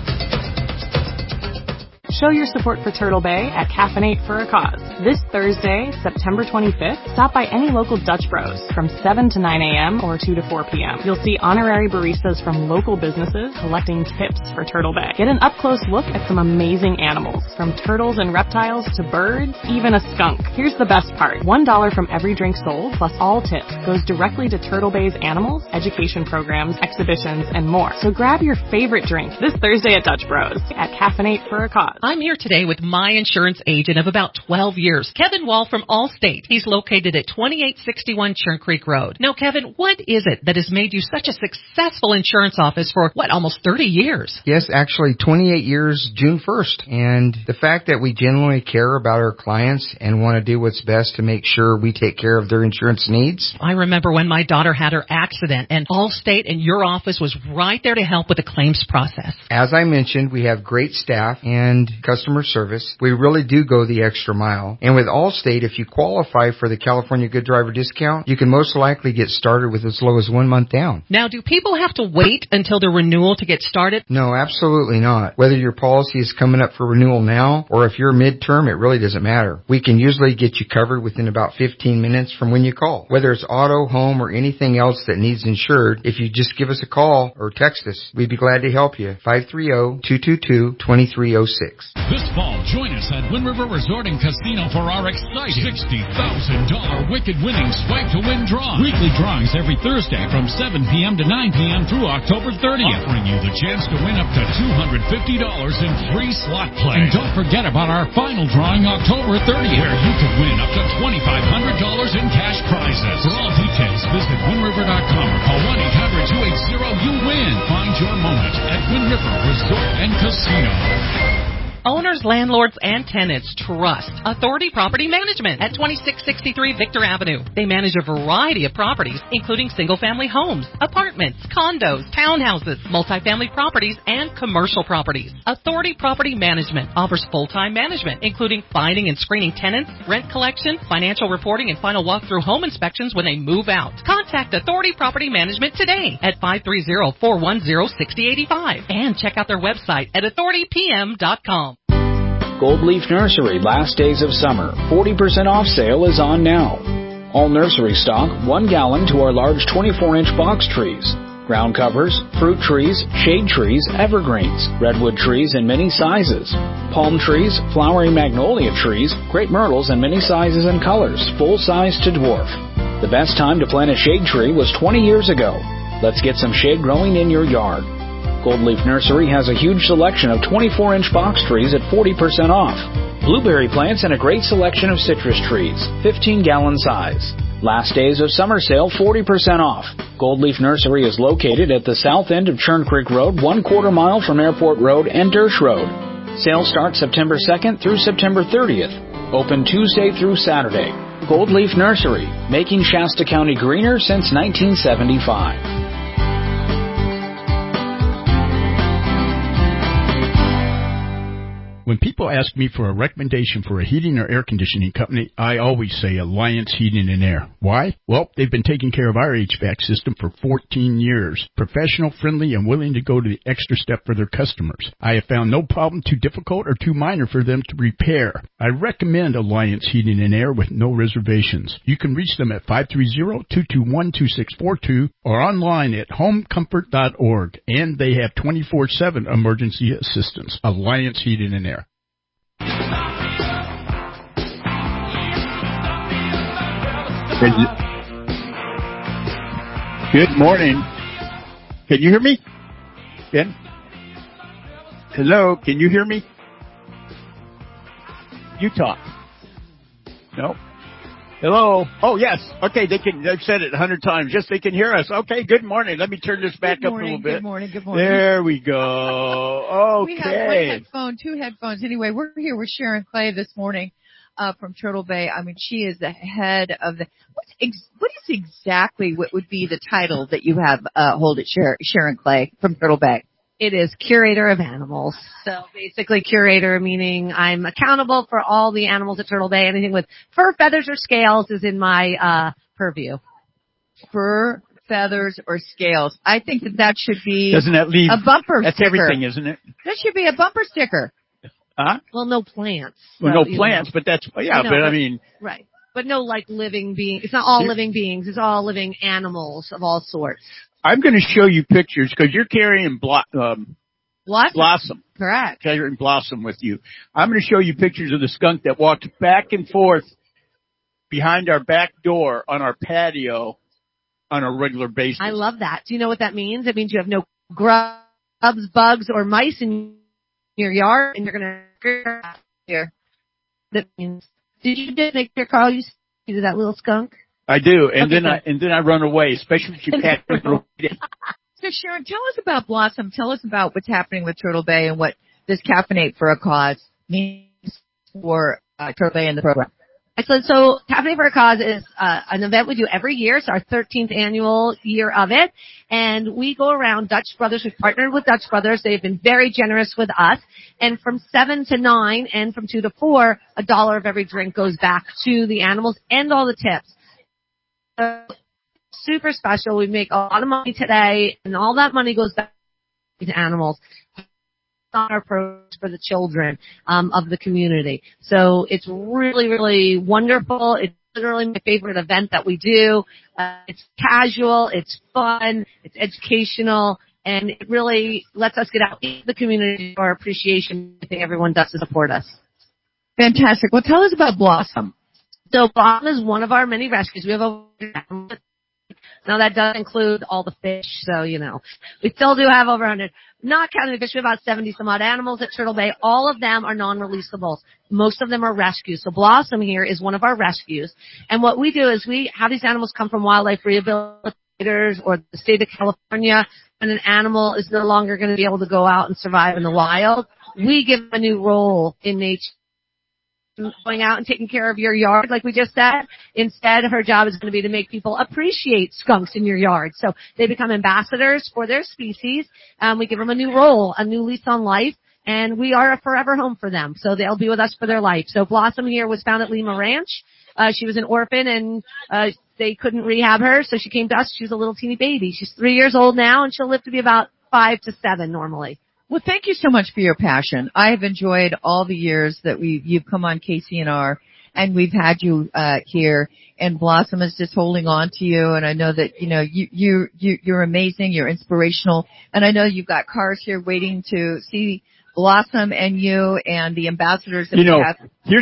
Show your support for Turtle Bay at Caffeinate for a Cause. This Thursday, September 25th, stop by any local Dutch Bros from 7 to 9 a.m. or 2 to 4 p.m. You'll see honorary baristas from local businesses collecting tips for Turtle Bay. Get an up-close look at some amazing animals, from turtles and reptiles to birds, even a skunk. Here's the best part. $1 from every drink sold, plus all tips, goes directly to Turtle Bay's animals, education programs, exhibitions, and more. So grab your favorite drink this Thursday at Dutch Bros at Caffeinate for a Cause. I'm here today with my insurance agent of about 12 years, Kevin Wall from Allstate. He's located at 2861 Churn Creek Road. Now, Kevin, what is it that has made you such a successful insurance office for, almost 30 years? Yes, actually 28 years, June 1st. And the fact that we genuinely care about our clients and want to do what's best to make sure we take care of their insurance needs. I remember when my daughter had her accident, and Allstate and your office was right there to help with the claims process. As I mentioned, we have great staff and customer service. We really do go the extra mile. And with Allstate, if you qualify for the California Good Driver discount, you can most likely get started with as low as 1 month down. Now, do people have to wait until the renewal to get started? No, absolutely not. Whether your policy is coming up for renewal now or if you're midterm, it really doesn't matter. We can usually get you covered within about 15 minutes from when you call. Whether it's auto, home, or anything else that needs insured, if you just give us a call or text us, we'd be glad to help you. 530-222-2306. This fall, join us at Wind River Resort and Casino for our exciting $60,000 Wicked Winning Swipe to Win draw. Weekly drawings every Thursday from 7 p.m. to 9 p.m. through October 30th, offering you the chance to win up to $250 in free slot play. And don't forget about our final drawing October 30th, where you could win up to $2,500 in cash prizes. For all details, visit WindRiver.com or call 1-800-280-YOU-WIN. Find your moment at Wind River Resort and Casino. Owners, landlords, and tenants trust Authority Property Management at 2663 Victor Avenue. They manage a variety of properties, including single-family homes, apartments, condos, townhouses, multifamily properties, and commercial properties. Authority Property Management offers full-time management, including finding and screening tenants, rent collection, financial reporting, and final walkthrough home inspections when they move out. Contact Authority Property Management today at 530-410-6085 and check out their website at authoritypm.com. Gold Leaf Nursery, last days of summer. 40% off sale is on now. All nursery stock, 1 gallon to our large 24-inch box trees. Ground covers, fruit trees, shade trees, evergreens, redwood trees in many sizes. Palm trees, flowering magnolia trees, crepe myrtles in many sizes and colors, full size to dwarf. The best time to plant a shade tree was 20 years ago. Let's get some shade growing in your yard. Gold Leaf Nursery has a huge selection of 24-inch box trees at 40% off. Blueberry plants and a great selection of citrus trees, 15-gallon size. Last days of summer sale, 40% off. Gold Leaf Nursery is located at the south end of Churn Creek Road, 1/4 mile from Airport Road and Dersh Road. Sale starts September 2nd through September 30th. Open Tuesday through Saturday. Gold Leaf Nursery, making Shasta County greener since 1975. When people ask me for a recommendation for a heating or air conditioning company, I always say Alliance Heating and Air. Why? Well, they've been taking care of our HVAC system for 14 years. Professional, friendly, and willing to go to the extra step for their customers. I have found no problem too difficult or too minor for them to repair. I recommend Alliance Heating and Air with no reservations. You can reach them at 530-221-2642 or online at homecomfort.org. And they have 24/7 emergency assistance. Alliance Heating and Air. Good morning. Can you hear me? Ken? Hello, can you hear me? You talk. No? Hello? Oh, yes. Okay, they've said it 100 times. Yes, they can hear us. Okay, good morning. Let me turn this back up a little bit. Good morning. There we go. Okay. We have one headphone, two headphones. Anyway, we're here with Sharon Clay this morning from Turtle Bay. I mean, she is the head of the... What is exactly what would be the title that you have hold at Sharon Clay from Turtle Bay? It is curator of animals. So basically curator meaning I'm accountable for all the animals at Turtle Bay. Anything with fur, feathers, or scales is in my purview. Fur, feathers, or scales. I think that should be Doesn't that leave, a bumper that's sticker. Everything, isn't it? That should be a bumper sticker. Huh? Well, no plants. Well, no plants, but that's, yeah, but I mean. Right. But no like living beings. It's not all living beings. It's all living animals of all sorts. I'm going to show you pictures because you're carrying Blossom. Correct. Carrying Blossom with you. I'm going to show you pictures of the skunk that walked back and forth behind our back door on our patio on a regular basis. I love that. Do you know what that means? It means you have no grubs, bugs, or mice in your yard, and you're going to here. That means. Did you make sure, Carl, you see that little skunk? I do, and then I run away, especially if you pat me. So Sharon, tell us about Blossom. Tell us about what's happening with Turtle Bay and what this Caffeinate for a Cause means for Turtle Bay and the program. Excellent. So Caffeinate for a Cause is an event we do every year. It's our 13th annual year of it. And we go around Dutch Brothers. We've partnered with Dutch Brothers. They've been very generous with us. And from 7 to 9 and from 2 to 4, $1 of every drink goes back to the animals and all the tips. Super special. We make a lot of money today, and all that money goes back to animals. On our approach for the children of the community. So it's really, really wonderful. It's literally my favorite event that we do. It's casual, it's fun, it's educational, and it really lets us get out in the community for our appreciation. I think everyone does to support us. Fantastic. Well, tell us about Blossom. So Blossom is one of our many rescues. We have now that does include all the fish, so we still do have over 100. Not counting the fish, we have about 70 some odd animals at Turtle Bay. All of them are non-releasables. Most of them are rescues. So Blossom here is one of our rescues. And what we do is we have these animals come from wildlife rehabilitators or the state of California. When an animal is no longer going to be able to go out and survive in the wild, we give them a new role in nature. Going out and taking care of your yard, like we just said. Instead, her job is going to be to make people appreciate skunks in your yard. So they become ambassadors for their species. We give them a new role, a new lease on life, and we are a forever home for them. So they'll be with us for their life. So Blossom here was found at Lima Ranch. She was an orphan, and they couldn't rehab her, so she came to us. She was a little teeny baby. She's 3 years old now, and she'll live to be about 5 to 7 normally. Well, thank you so much for your passion. I have enjoyed all the years that you've come on KCNR, and we've had you here. And Blossom is just holding on to you. And I know that you're amazing. You're inspirational. And I know you've got cars here waiting to see Blossom and you and the ambassadors that we have.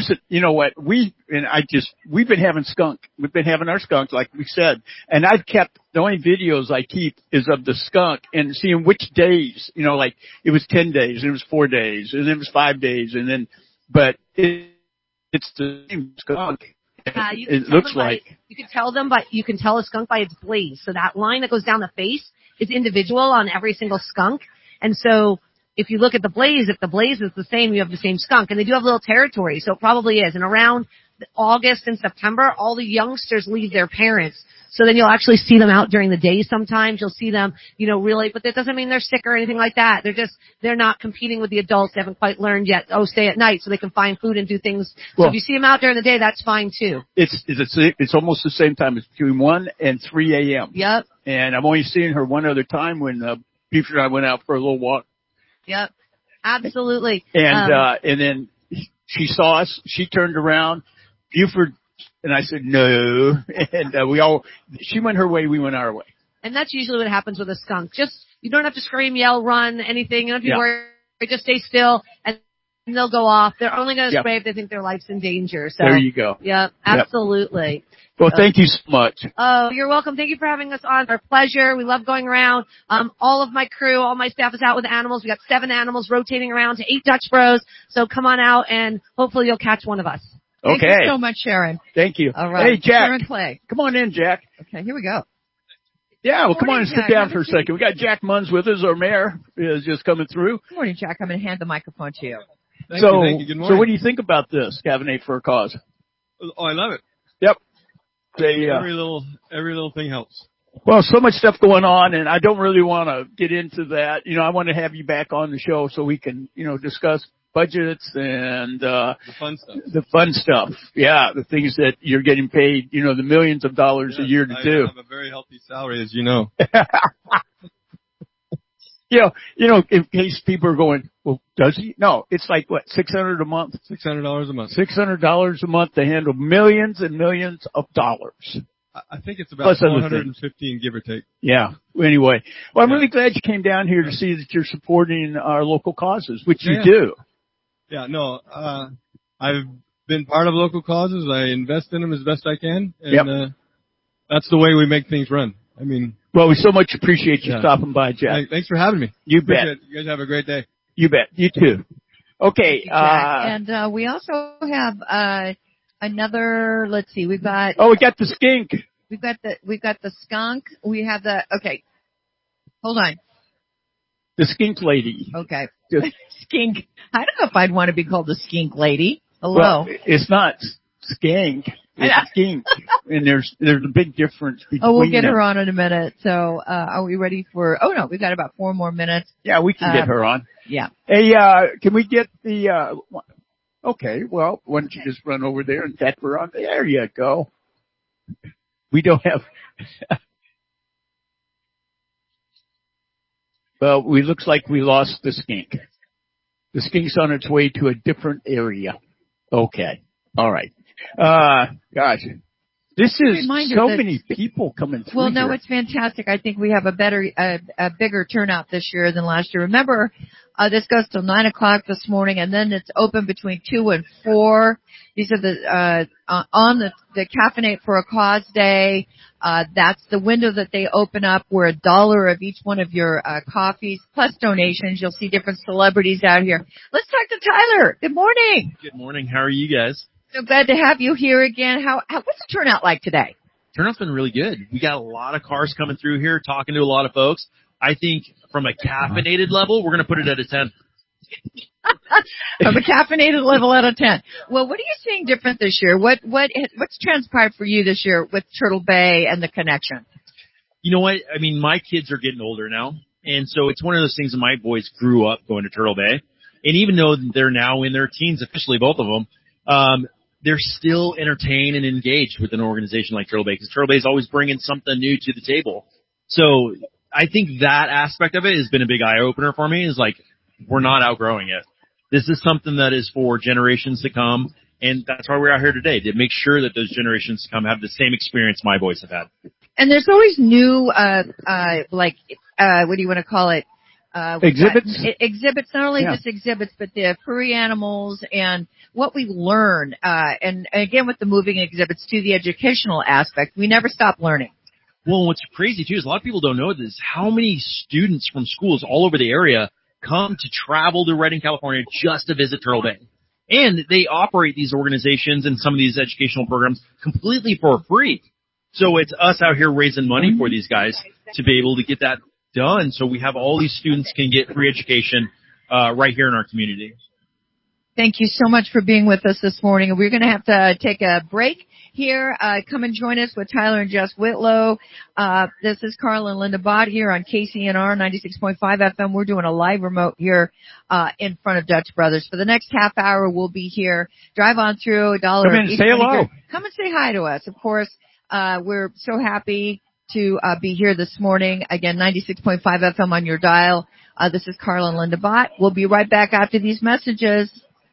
We've been having skunk. We've been having our skunk, like we said. And I've kept, the only videos I keep is of the skunk and seeing which days, like it was 10 days and it was 4 days and it was 5 days and then, but it's the same skunk. It looks like. You can tell a skunk by its blaze. So that line that goes down the face is individual on every single skunk. And so, if you look at the blaze, if the blaze is the same, you have the same skunk. And they do have little territory, so it probably is. And around August and September, all the youngsters leave their parents. So then you'll actually see them out during the day sometimes. You'll see them, really, but that doesn't mean they're sick or anything like that. They're not competing with the adults. They haven't quite learned yet. Stay at night so they can find food and do things. So if you see them out during the day, that's fine too. It's almost the same time. It's between 1 and 3 a.m. Yep. And I've only seen her one other time when Buford and I went out for a little walk. Yep. Absolutely. And then she saw us. She turned around. Buford and I said no. And she went her way. We went our way. And that's usually what happens with a skunk. You don't have to scream, yell, run, anything. You don't have to worry. Just stay still and they'll go off. They're only going to spray if they think their life's in danger. So there you go. Yep. Absolutely. Well, thank you so much. Oh, you're welcome. Thank you for having us on. It's our pleasure. We love going around. All of my crew, all my staff is out with animals. We got 7 animals rotating around to 8 Dutch Bros. So come on out and hopefully you'll catch one of us. Thank you so much, Sharon. Thank you. All right. Hey, Jack. Sharon Clay. Come on in, Jack. Okay, here we go. Yeah, well, come on and sit down for a second. We got Jack Munns with us. Our mayor is just coming through. Good morning, Jack. I'm going to hand the microphone to you. Thank you. Good morning. So what do you think about this, Cabinet for a Cause? Oh, I love it. Yep. Every little thing helps. Well, so much stuff going on, and I don't really want to get into that. I want to have you back on the show so we can, discuss budgets and the fun stuff. The fun stuff. Yeah, the things that you're getting paid, the millions of dollars a year to do. I have a very healthy salary, as you know. In case people are going, well, does he? No, it's like what, $600 a month? $600 a month. $600 a month to handle millions and millions of dollars. I think it's about 415, give or take. Yeah. Anyway, well, I'm really glad you came down here to see that you're supporting our local causes, which you do. Yeah, no, I've been part of local causes. I invest in them as best I can, and that's the way we make things run. Well, we so much appreciate you stopping by, Jack. Thanks for having me. You bet. You guys have a great day. You bet. You too. Okay. And we also have another. Let's see. We've got. Oh, we got the skink. We've got the skunk. We have the. Okay. Hold on. The skink lady. Okay. Skink. I don't know if I'd want to be called the skink lady. Hello. Well, it's not skank. It's skink. And there's a big difference between we'll get them. her on in a minute. So, are we ready for, no, we've got about 4 more minutes. Yeah, we can get her on. Yeah. Hey, can we get the, okay, well, why don't you just run over there and tap her on? There you go. We don't have, well, looks like we lost the skink. The skink's on its way to a different area. Okay. All right. Gosh, this is so many people coming through. Well, no, here. it's fantastic. I think we have a bigger turnout this year than last year. Remember, this goes till 9 o'clock this morning, and then it's open between 2 and 4. These are on the Caffeinate for a Cause Day. That's the window that they open up where $1 of each one of your coffees plus donations. You'll see different celebrities out here. Let's talk to Tyler. Good morning. Good morning. How are you guys? So glad to have you here again. What's the turnout like today? Turnout's been really good. We got a lot of cars coming through here, talking to a lot of folks. I think from a caffeinated level, we're going to put it at a 10. From a caffeinated level out of 10. Well, what are you seeing different this year? What's transpired for you this year with Turtle Bay and the connection? You know what? My kids are getting older now. And so it's one of those things that my boys grew up going to Turtle Bay. And even though they're now in their teens, officially both of them, they're still entertained and engaged with an organization like Turtle Bay because Turtle Bay is always bringing something new to the table. So I think that aspect of it has been a big eye opener for me is like, we're not outgrowing it. This is something that is for generations to come. And that's why we're out here today, to make sure that those generations to come have the same experience my boys have had. And there's always new, what do you want to call it? Exhibits? Exhibits, not only just exhibits, but the furry animals and what we learn. And again, with the moving exhibits to the educational aspect, we never stop learning. Well, what's crazy too is a lot of people don't know this, how many students from schools all over the area come to travel to Redding, California just to visit Turtle Bay. And they operate these organizations and some of these educational programs completely for free. So it's us out here raising money for these guys to be able to get that done. So we have all these students can get free education right here in our community. Thank you so much for being with us this morning. We're going to have to take a break here. Come and join us with Tyler and Jess Whitlow. This is Carl and Linda Bott here on KCNR 96.5 FM. We're doing a live remote here in front of Dutch Brothers. For the next half hour, we'll be here. Drive on through. $1. Come in, say hello. Come and say hi to us. Of course, we're so happy to be here this morning. Again, 96.5 FM on your dial. This is Carl and Linda Bott. We'll be right back after these messages.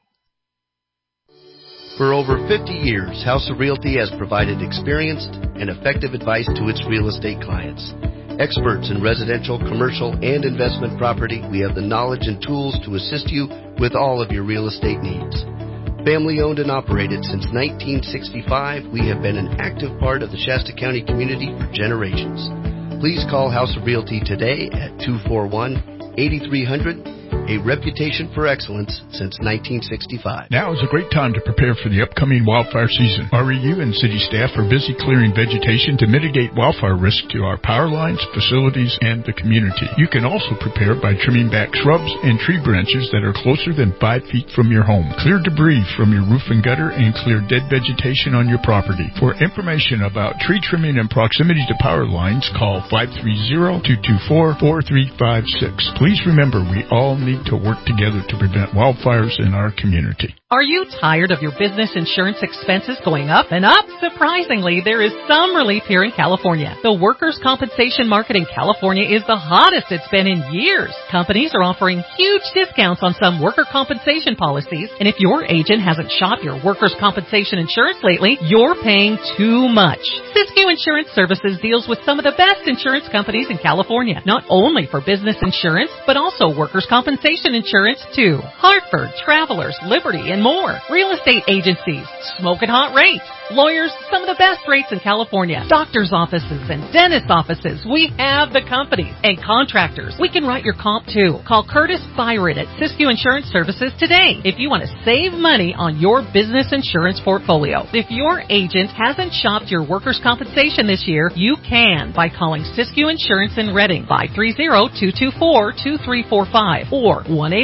For over 50 years, House of Realty has provided experienced and effective advice to its real estate clients. Experts in residential, commercial, and investment property, we have the knowledge and tools to assist you with all of your real estate needs. Family owned and operated since 1965, we have been an active part of the Shasta County community for generations. Please call House of Realty today at 241-8300. A reputation for excellence since 1965. Now is a great time to prepare for the upcoming wildfire season. REU and city staff are busy clearing vegetation to mitigate wildfire risk to our power lines, facilities, and the community. You can also prepare by trimming back shrubs and tree branches that are closer than 5 feet from your home. Clear debris from your roof and gutter and clear dead vegetation on your property. For information about tree trimming and proximity to power lines, call 530-224-4356. Please remember, we all need to work together to prevent wildfires in our community. Are you tired of your business insurance expenses going up and up? Surprisingly, there is some relief here in California. The workers' compensation market in California is the hottest it's been in years. Companies are offering huge discounts on some worker compensation policies, and if your agent hasn't shopped your workers' compensation insurance lately, you're paying too much. Siskiyou Insurance Services deals with some of the best insurance companies in California, not only for business insurance, but also workers' compensation insurance too. Hartford, Travelers, Liberty, and more. Real estate agencies, smoking hot rates. Lawyers, some of the best rates in California. Doctors' offices and dentist offices. We have the companies. And contractors. We can write your comp too. Call Curtis Byron at Siskiyou Insurance Services today if you want to save money on your business insurance portfolio. If your agent hasn't shopped your workers' compensation this year, you can by calling Siskiyou Insurance in Redding, 530-224-2345 or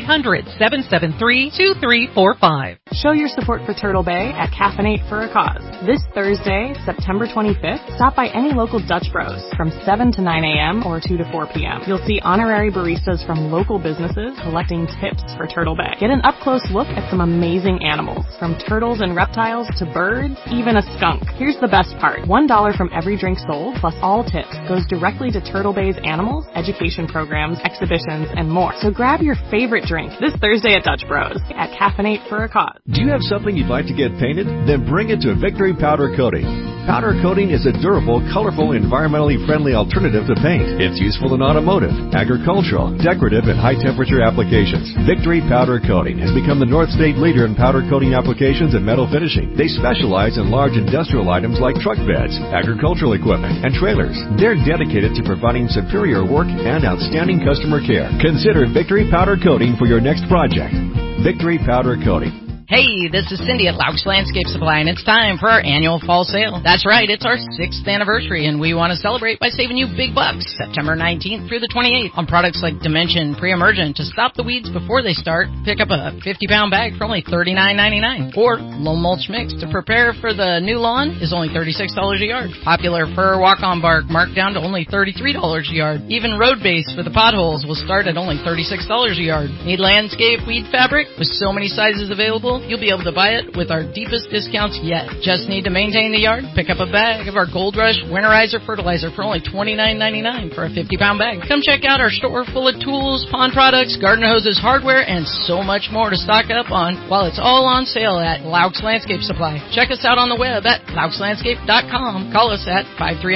1-800-773-2345. Show your support for Turtle Bay at Caffeinate for a Cause. This Thursday, September 25th, stop by any local Dutch Bros from 7 to 9 a.m. or 2 to 4 p.m. You'll see honorary baristas from local businesses collecting tips for Turtle Bay. Get an up-close look at some amazing animals, from turtles and reptiles to birds, even a skunk. Here's the best part. $1 from every drink sold, plus all tips, goes directly to Turtle Bay's animals, education programs, exhibitions, and more. So grab your favorite drink this Thursday at Dutch Bros at Caffeinate for a Cause. Do you have something you'd like to get painted? Then bring it to Victory Powder Coating. Powder coating is a durable, colorful, environmentally friendly alternative to paint. It's useful in automotive, agricultural, decorative, and high-temperature applications. Victory Powder Coating has become the North State leader in powder coating applications and metal finishing. They specialize in large industrial items like truck beds, agricultural equipment, and trailers. They're dedicated to providing superior work and outstanding customer care. Consider Victory Powder Coating for your next project. Victory Powder Coating. Hey, this is Cindy at Laux Landscape Supply, and it's time for our annual fall sale. That's right, it's our 6th anniversary, and we want to celebrate by saving you big bucks September 19th through the 28th on products like Dimension Pre-Emergent to stop the weeds before they start. Pick up a 50-pound bag for only $39.99. Or Low Mulch Mix to prepare for the new lawn is only $36 a yard. Popular Fir Walk-On Bark marked down to only $33 a yard. Even Road Base for the potholes will start at only $36 a yard. Need landscape weed fabric with so many sizes available? You'll be able to buy it with our deepest discounts yet. Just need to maintain the yard? Pick up a bag of our Gold Rush Winterizer Fertilizer for only $29.99 for a 50-pound bag. Come check out our store full of tools, pond products, garden hoses, hardware, and so much more to stock up on while it's all on sale at Laux Landscape Supply. Check us out on the web at LauxLandscape.com. Call us at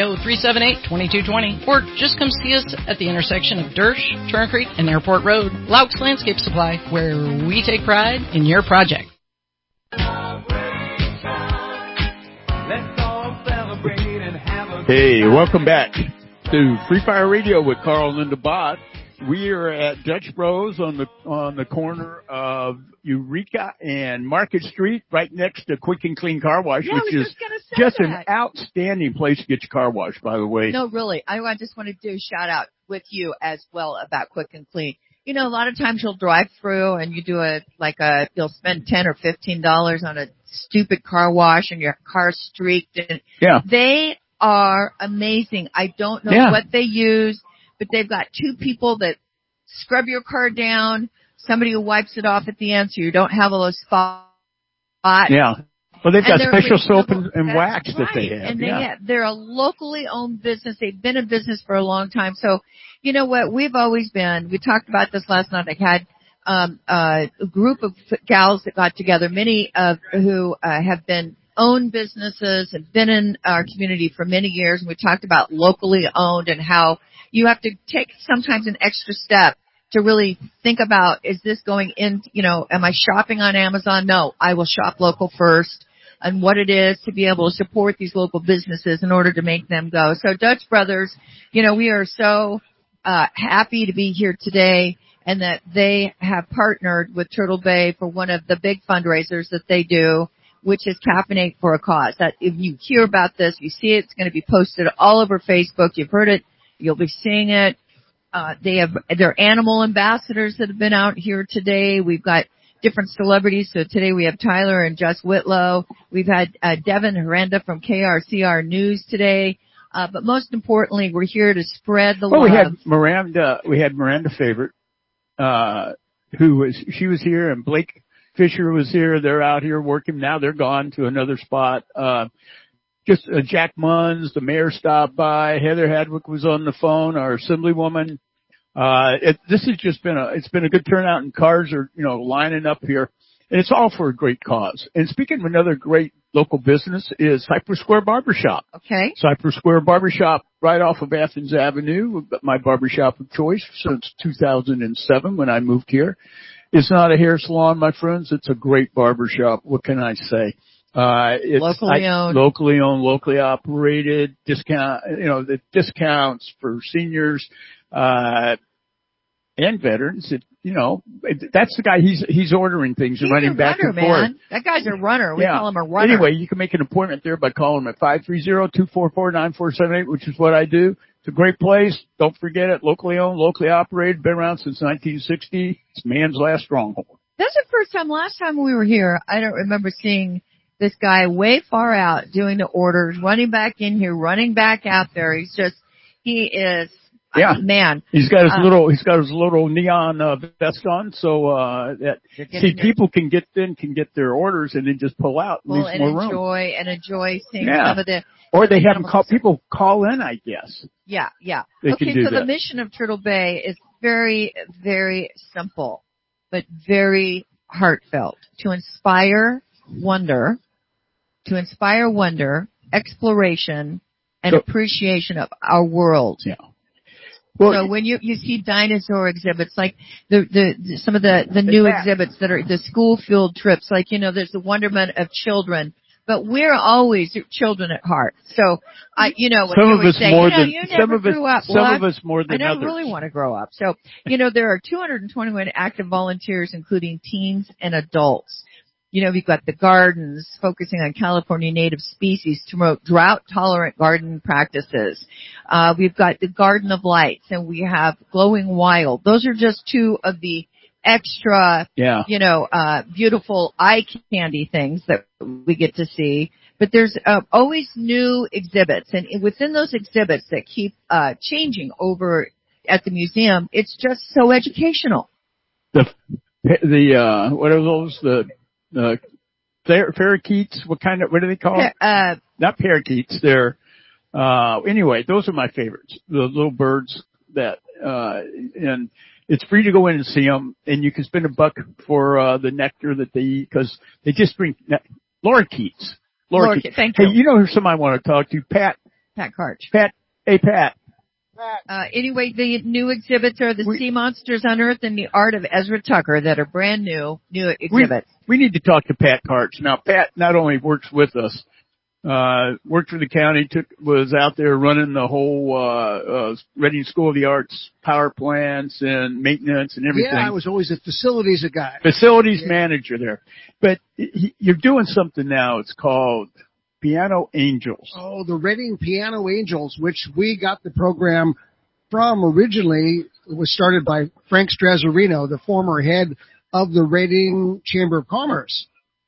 530-378-2220 or just come see us at the intersection of Dersh, Turnpike, and Airport Road. Laux Landscape Supply, where we take pride in your project. Hey, welcome back to Free Fire Radio with Carl and Linda Bott. We are at Dutch Bros on the corner of Eureka and Market Street, right next to Quick and Clean Car Wash, which is just an outstanding place to get your car washed, by the way. No, really. I just want to do a shout out with you as well about Quick and Clean. you know, a lot of times you'll drive through and you do you'll spend $10 or $15 on a stupid car wash and your car's streaked. And they are amazing. I don't know what they use, but they've got 2 people that scrub your car down, somebody who wipes it off at the end so you don't have all those spots. Yeah. Well, they've got special soap and wax that they have. And they're a locally owned business. They've been in business for a long time. So, you know what? We've always been, we talked about this last night. I had a group of gals that got together, many of who have been owned businesses and been in our community for many years. And we talked about locally owned and how you have to take sometimes an extra step to really think about, is this going in, you know, am I shopping on Amazon? No, I will shop local first, and what it is to be able to support these local businesses in order to make them go. So Dutch Brothers, you know, we are so happy to be here today, and that they have partnered with Turtle Bay for one of the big fundraisers that they do, which is Caffeinate for a Cause. That if you hear about this, you see it, it's going to be posted all over Facebook. You've heard it. You'll be seeing it. They have their animal ambassadors that have been out here today. We've got different celebrities. So today we have Tyler and Jess Whitlow. We've had Devin Herenda from KRCR News today. But most importantly, we're here to spread the love. We had Miranda Favorite, she was here, and Blake Fisher was here. They're out here working. Now they're gone to another spot. Jack Munns, the mayor stopped by. Heather Hadwick was on the phone, our assemblywoman. This has just been it's been a good turnout, and cars are, you know, lining up here. And it's all for a great cause. And speaking of another great local business is Cypress Square Barbershop. Okay. Cypress Square Barbershop right off of Athens Avenue, my barbershop of choice since 2007 when I moved here. It's not a hair salon, my friends. It's a great barbershop. What can I say? It's locally owned, locally operated, the discounts for seniors, and veterans. That's the guy, he's ordering things and running back and forth. That guy's a runner. We call him a runner. Anyway, you can make an appointment there by calling him at 530-244-9478, which is what I do. It's a great place. Don't forget it. Locally owned, locally operated, been around since 1960. It's man's last stronghold. That's the first time. Last time we were here, I don't remember seeing this guy way far out doing the orders, running back in here, running back out there. He is, man. He's got his little neon vest on, so people can get their orders and then just pull out and leave more room. Enjoy seeing some of the. Or they have people call in, I guess. Yeah. Okay, so the mission of Turtle Bay is very, very simple, but very heartfelt. To inspire wonder, exploration, and appreciation of our world. Yeah. Well, so when you see dinosaur exhibits, like some of the new exhibits that are the school field trips, like, there's the wonderment of children. But we're always children at heart. So, what some you of us say, more you never grew up. Some of us more than others. I don't really want to grow up. So, there are 221 active volunteers, including teens and adults. We've got the gardens focusing on California native species to promote drought-tolerant garden practices. We've got the Garden of Lights, and we have Glowing Wild. Those are just two of the extra, beautiful eye candy things that we get to see. But there's always new exhibits, and within those exhibits that keep changing over at the museum, it's just so educational. What are those? The parakeets? What do they call it? Not parakeets. They're anyway. Those are my favorites. The little birds that and. It's free to go in and see them, and you can spend $1 for the nectar that they eat, because they just bring Laura Keats. Laura Keats. Thank you. Hey, you know who somebody I want to talk to? Pat Karch. Pat. Hey, Pat. Anyway, the new exhibits are the Sea Monsters Unearthed and the Art of Ezra Tucker that are brand new exhibits. We need to talk to Pat Karch. Now, Pat not only works with us, worked for the county, was out there running the whole Reading School of the Arts power plants and maintenance and everything. Yeah, I was always a facilities guy. Facilities manager there. But you're doing something now. It's called Piano Angels. Oh, the Reading Piano Angels, which we got the program from originally was started by Frank Strazzarino, the former head of the Reading Chamber of Commerce.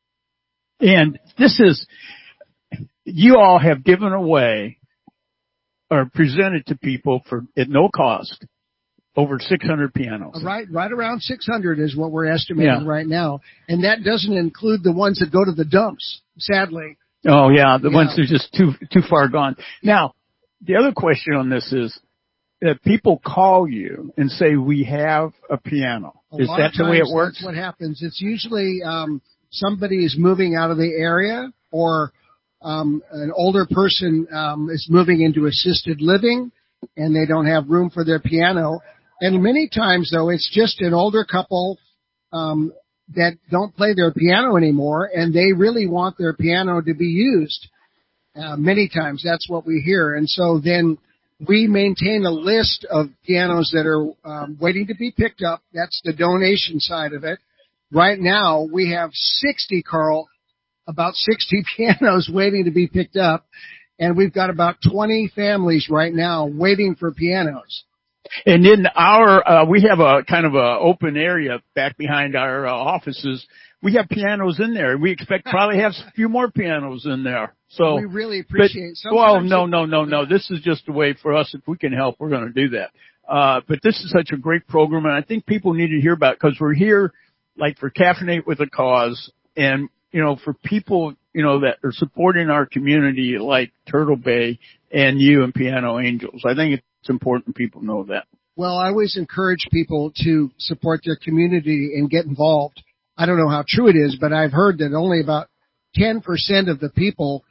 And this is, you all have given away or presented to people at no cost over 600 pianos. Right around 600 is what we're estimating right now. And that doesn't include the ones that go to the dumps, sadly. Oh, yeah, the ones that are just too far gone. Now, the other question on this is that people call you and say, we have a piano. Is that the way it works? That's what happens. It's usually somebody is moving out of the area, or an older person is moving into assisted living, and they don't have room for their piano. And many times, though, it's just an older couple that don't play their piano anymore, and they really want their piano to be used. Many times, that's what we hear. And so then we maintain a list of pianos that are waiting to be picked up. That's the donation side of it. Right now, we have 60, Carl, about 60 pianos waiting to be picked up, and we've got about 20 families right now waiting for pianos. And in we have a kind of a open area back behind our offices. We have pianos in there. We expect probably have a few more pianos in there. So we really appreciate. Well, no. This is just a way for us. If we can help, we're going to do that. But this is such a great program, and I think people need to hear about it, because we're here, like, for Caffeinate with a Cause, and for people that are supporting our community, like Turtle Bay and you and Piano Angels. I think it's important people know that. Well, I always encourage people to support their community and get involved. I don't know how true it is, but I've heard that only about 10% of the people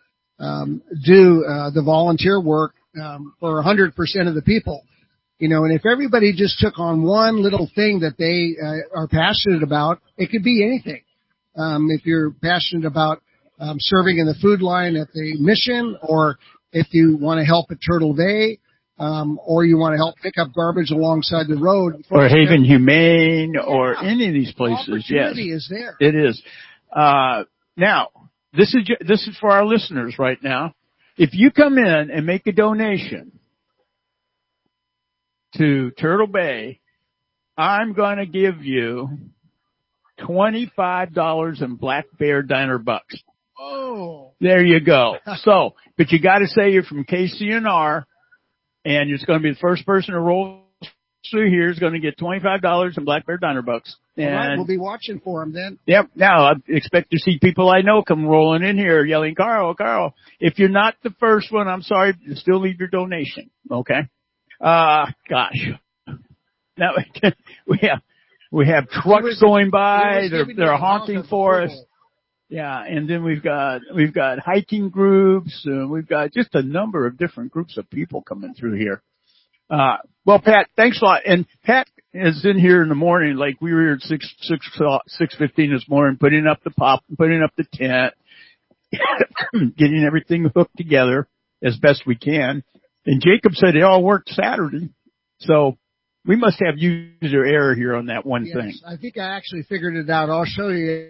do the volunteer work for 100% of the people. And if everybody just took on one little thing that they are passionate about, it could be anything. If you're passionate about serving in the food line at the mission, or if you want to help at Turtle Bay, or you want to help pick up garbage alongside the road. Or Haven Humane, or any of these places. Opportunity is there. It is. Now, this is for our listeners right now. If you come in and make a donation to Turtle Bay, I'm going to give you $25 in Black Bear Diner bucks. Oh. There you go. So, but you got to say you're from KCNR, and it's going to be the first person to roll through here is going to get $25 in Black Bear Diner bucks. And all right, we'll be watching for them then. Yep. Now, I expect to see people I know come rolling in here yelling, Carl. If you're not the first one, I'm sorry, you still leave your donation. Okay? Gosh. Now, we have trucks going by. They're honking for us. Yeah, and then we've got hiking groups. We've got just a number of different groups of people coming through here. Well, Pat, thanks a lot. And Pat is in here in the morning, like we were here at 6:15 this morning, putting up the tent, getting everything hooked together as best we can. And Jacob said it all worked Saturday, so we must have user error here on that one thing. I think I actually figured it out. I'll show you.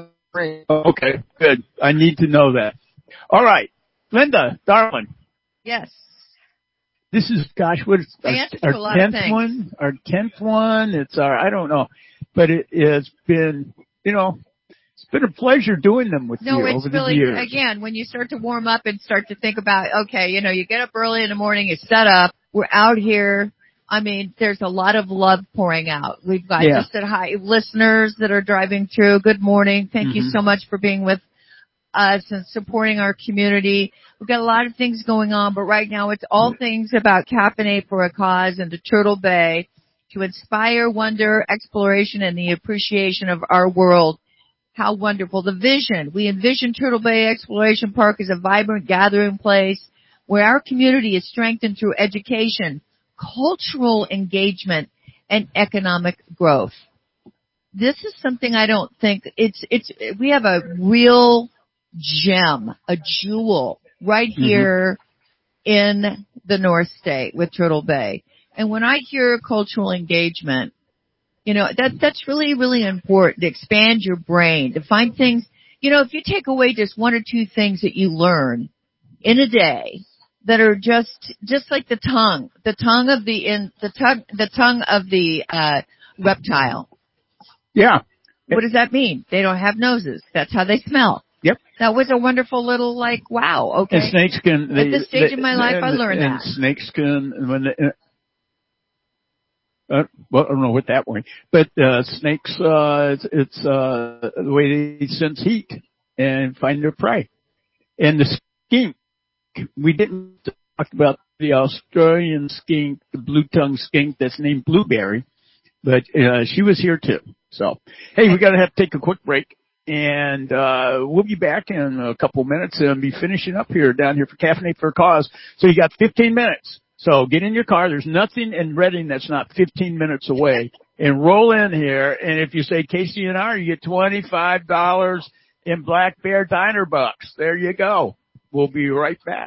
Okay, good. I need to know that. All right, Linda, darling. Yes. This is, what is our 10th one? Our 10th one. It's I don't know, but it has been, it's been a pleasure doing them with you over the years. No, it's really, again, when you start to warm up and start to think about, okay, you get up early in the morning, you set up, we're out here. I mean, there's a lot of love pouring out. We've got just listeners that are driving through. Good morning. Thank you so much for being with us and supporting our community. We've got a lot of things going on, but right now it's all things about Caffeinate for a Cause and the Turtle Bay to inspire wonder, exploration, and the appreciation of our world. How wonderful. The vision. We envision Turtle Bay Exploration Park as a vibrant gathering place where our community is strengthened through education, cultural engagement, and economic growth. This is something I don't think we have a real gem, a jewel right here in the North State with Turtle Bay. And when I hear cultural engagement, that's really, really important to expand your brain, to find things, if you take away just one or two things that you learn in a day, that are just like the tongue of the tongue of the reptile. Yeah. What does that mean? They don't have noses. That's how they smell. Yep. That was a wonderful little wow. Okay. And snakes can. At this stage in my life, I learned that. And snakes can well, I don't know what that way, but snakes, it's the way they sense heat and find their prey. And the skink, we didn't talk about the Australian skink, the blue-tongued skink that's named Blueberry, but she was here too. So, hey, we got to have to take a quick break, and we'll be back in a couple minutes and be finishing up down here for Caffeinate for a Cause. So you got 15 minutes. So get in your car. There's nothing in Reading that's not 15 minutes away. And roll in here. And if you say KCNR, you get $25 in Black Bear Diner bucks. There you go. We'll be right back.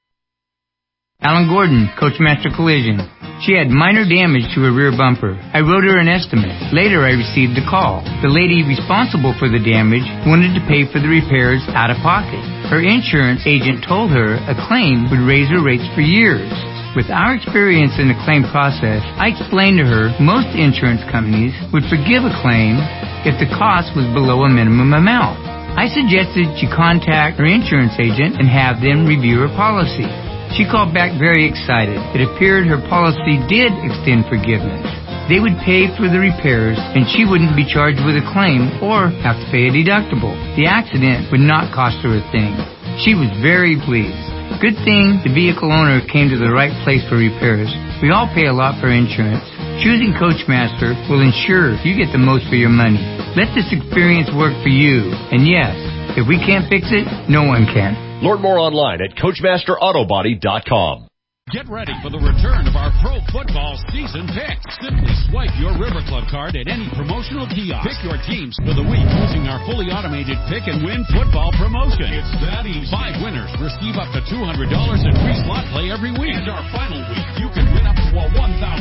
Alan Gordon, Coachmaster Collision. She had minor damage to her rear bumper. I wrote her an estimate. Later, I received a call. The lady responsible for the damage wanted to pay for the repairs out of pocket. Her insurance agent told her a claim would raise her rates for years. With our experience in the claim process, I explained to her most insurance companies would forgive a claim if the cost was below a minimum amount. I suggested she contact her insurance agent and have them review her policy. She called back very excited. It appeared her policy did extend forgiveness. They would pay for the repairs and she wouldn't be charged with a claim or have to pay a deductible. The accident would not cost her a thing. She was very pleased. Good thing the vehicle owner came to the right place for repairs. We all pay a lot for insurance. Choosing Coachmaster will ensure you get the most for your money. Let this experience work for you. And yes, if we can't fix it, no one can. Learn more online at CoachmasterAutobody.com. Get ready for the return of our pro football season picks. Simply swipe your River Club card at any promotional kiosk. Pick your teams for the week using our fully automated pick and win football promotion. It's that easy. 5 winners receive up to $200 in free slot play every week. And our final week, you can win up to a $1,000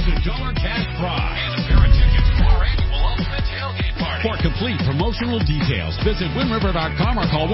cash prize. And a pair of tickets to our annual Ultimate Tailgate Party. For complete promotional details, visit WindRiver.com or call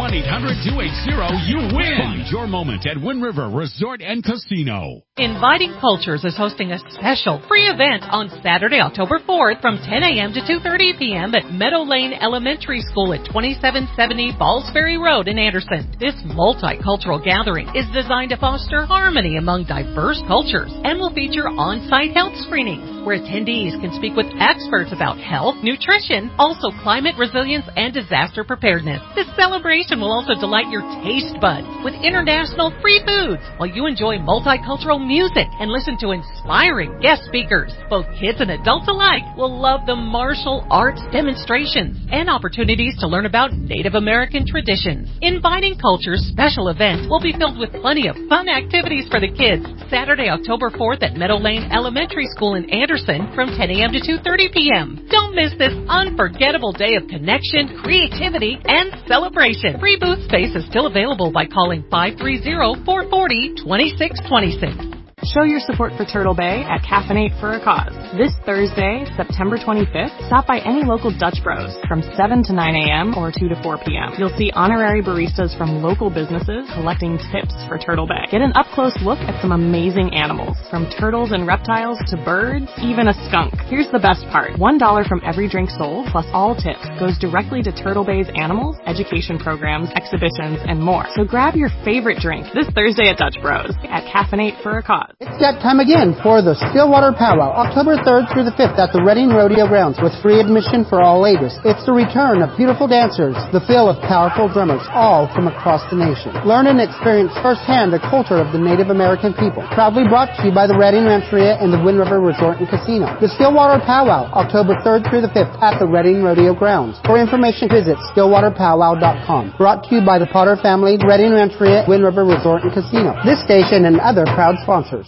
1-800-280-YOU-WIN. Find your moment at Wind River Resort and Casino. Inviting Cultures is hosting a special free event on Saturday, October 4th from 10 a.m. to 2:30 p.m. at Meadow Lane Elementary School at 2770 Ballsbury Road in Anderson. This multicultural gathering is designed to foster harmony among diverse cultures and will feature on-site health screenings where attendees can speak with experts about health, nutrition, also climate resilience and disaster preparedness. This celebration will also delight your taste buds with international free foods while you enjoy multicultural music and listen to inspiring guest speakers. Both kids and adults alike will love the martial arts demonstrations and opportunities to learn about Native American traditions. Inviting Culture's special event will be filled with plenty of fun activities for the kids. Saturday, October 4th at Meadow Lane Elementary School in Anderson from 10 a.m. to 2:30 p.m. Don't miss this unforgettable day of connection, creativity, and celebration. Free booth space is still available by calling 530-440-2626. Show your support for Turtle Bay at Caffeinate for a Cause. This Thursday, September 25th, stop by any local Dutch Bros from 7 to 9 a.m. or 2 to 4 p.m. You'll see honorary baristas from local businesses collecting tips for Turtle Bay. Get an up-close look at some amazing animals, from turtles and reptiles to birds, even a skunk. Here's the best part. $1 from every drink sold, plus all tips, goes directly to Turtle Bay's animals, education programs, exhibitions, and more. So grab your favorite drink this Thursday at Dutch Bros at Caffeinate for a Cause. It's that time again for the Stillwater Powwow, October 3rd through the 5th at the Reading Rodeo Grounds with free admission for all ages. It's the return of beautiful dancers, the feel of powerful drummers, all from across the nation. Learn and experience firsthand the culture of the Native American people. Proudly brought to you by the Reading Rancheria and the Wind River Resort and Casino. The Stillwater Powwow, October 3rd through the 5th at the Reading Rodeo Grounds. For information, visit stillwaterpowwow.com. Brought to you by the Potter family, Reading Rancheria, Wind River Resort and Casino. This station and other proud sponsors.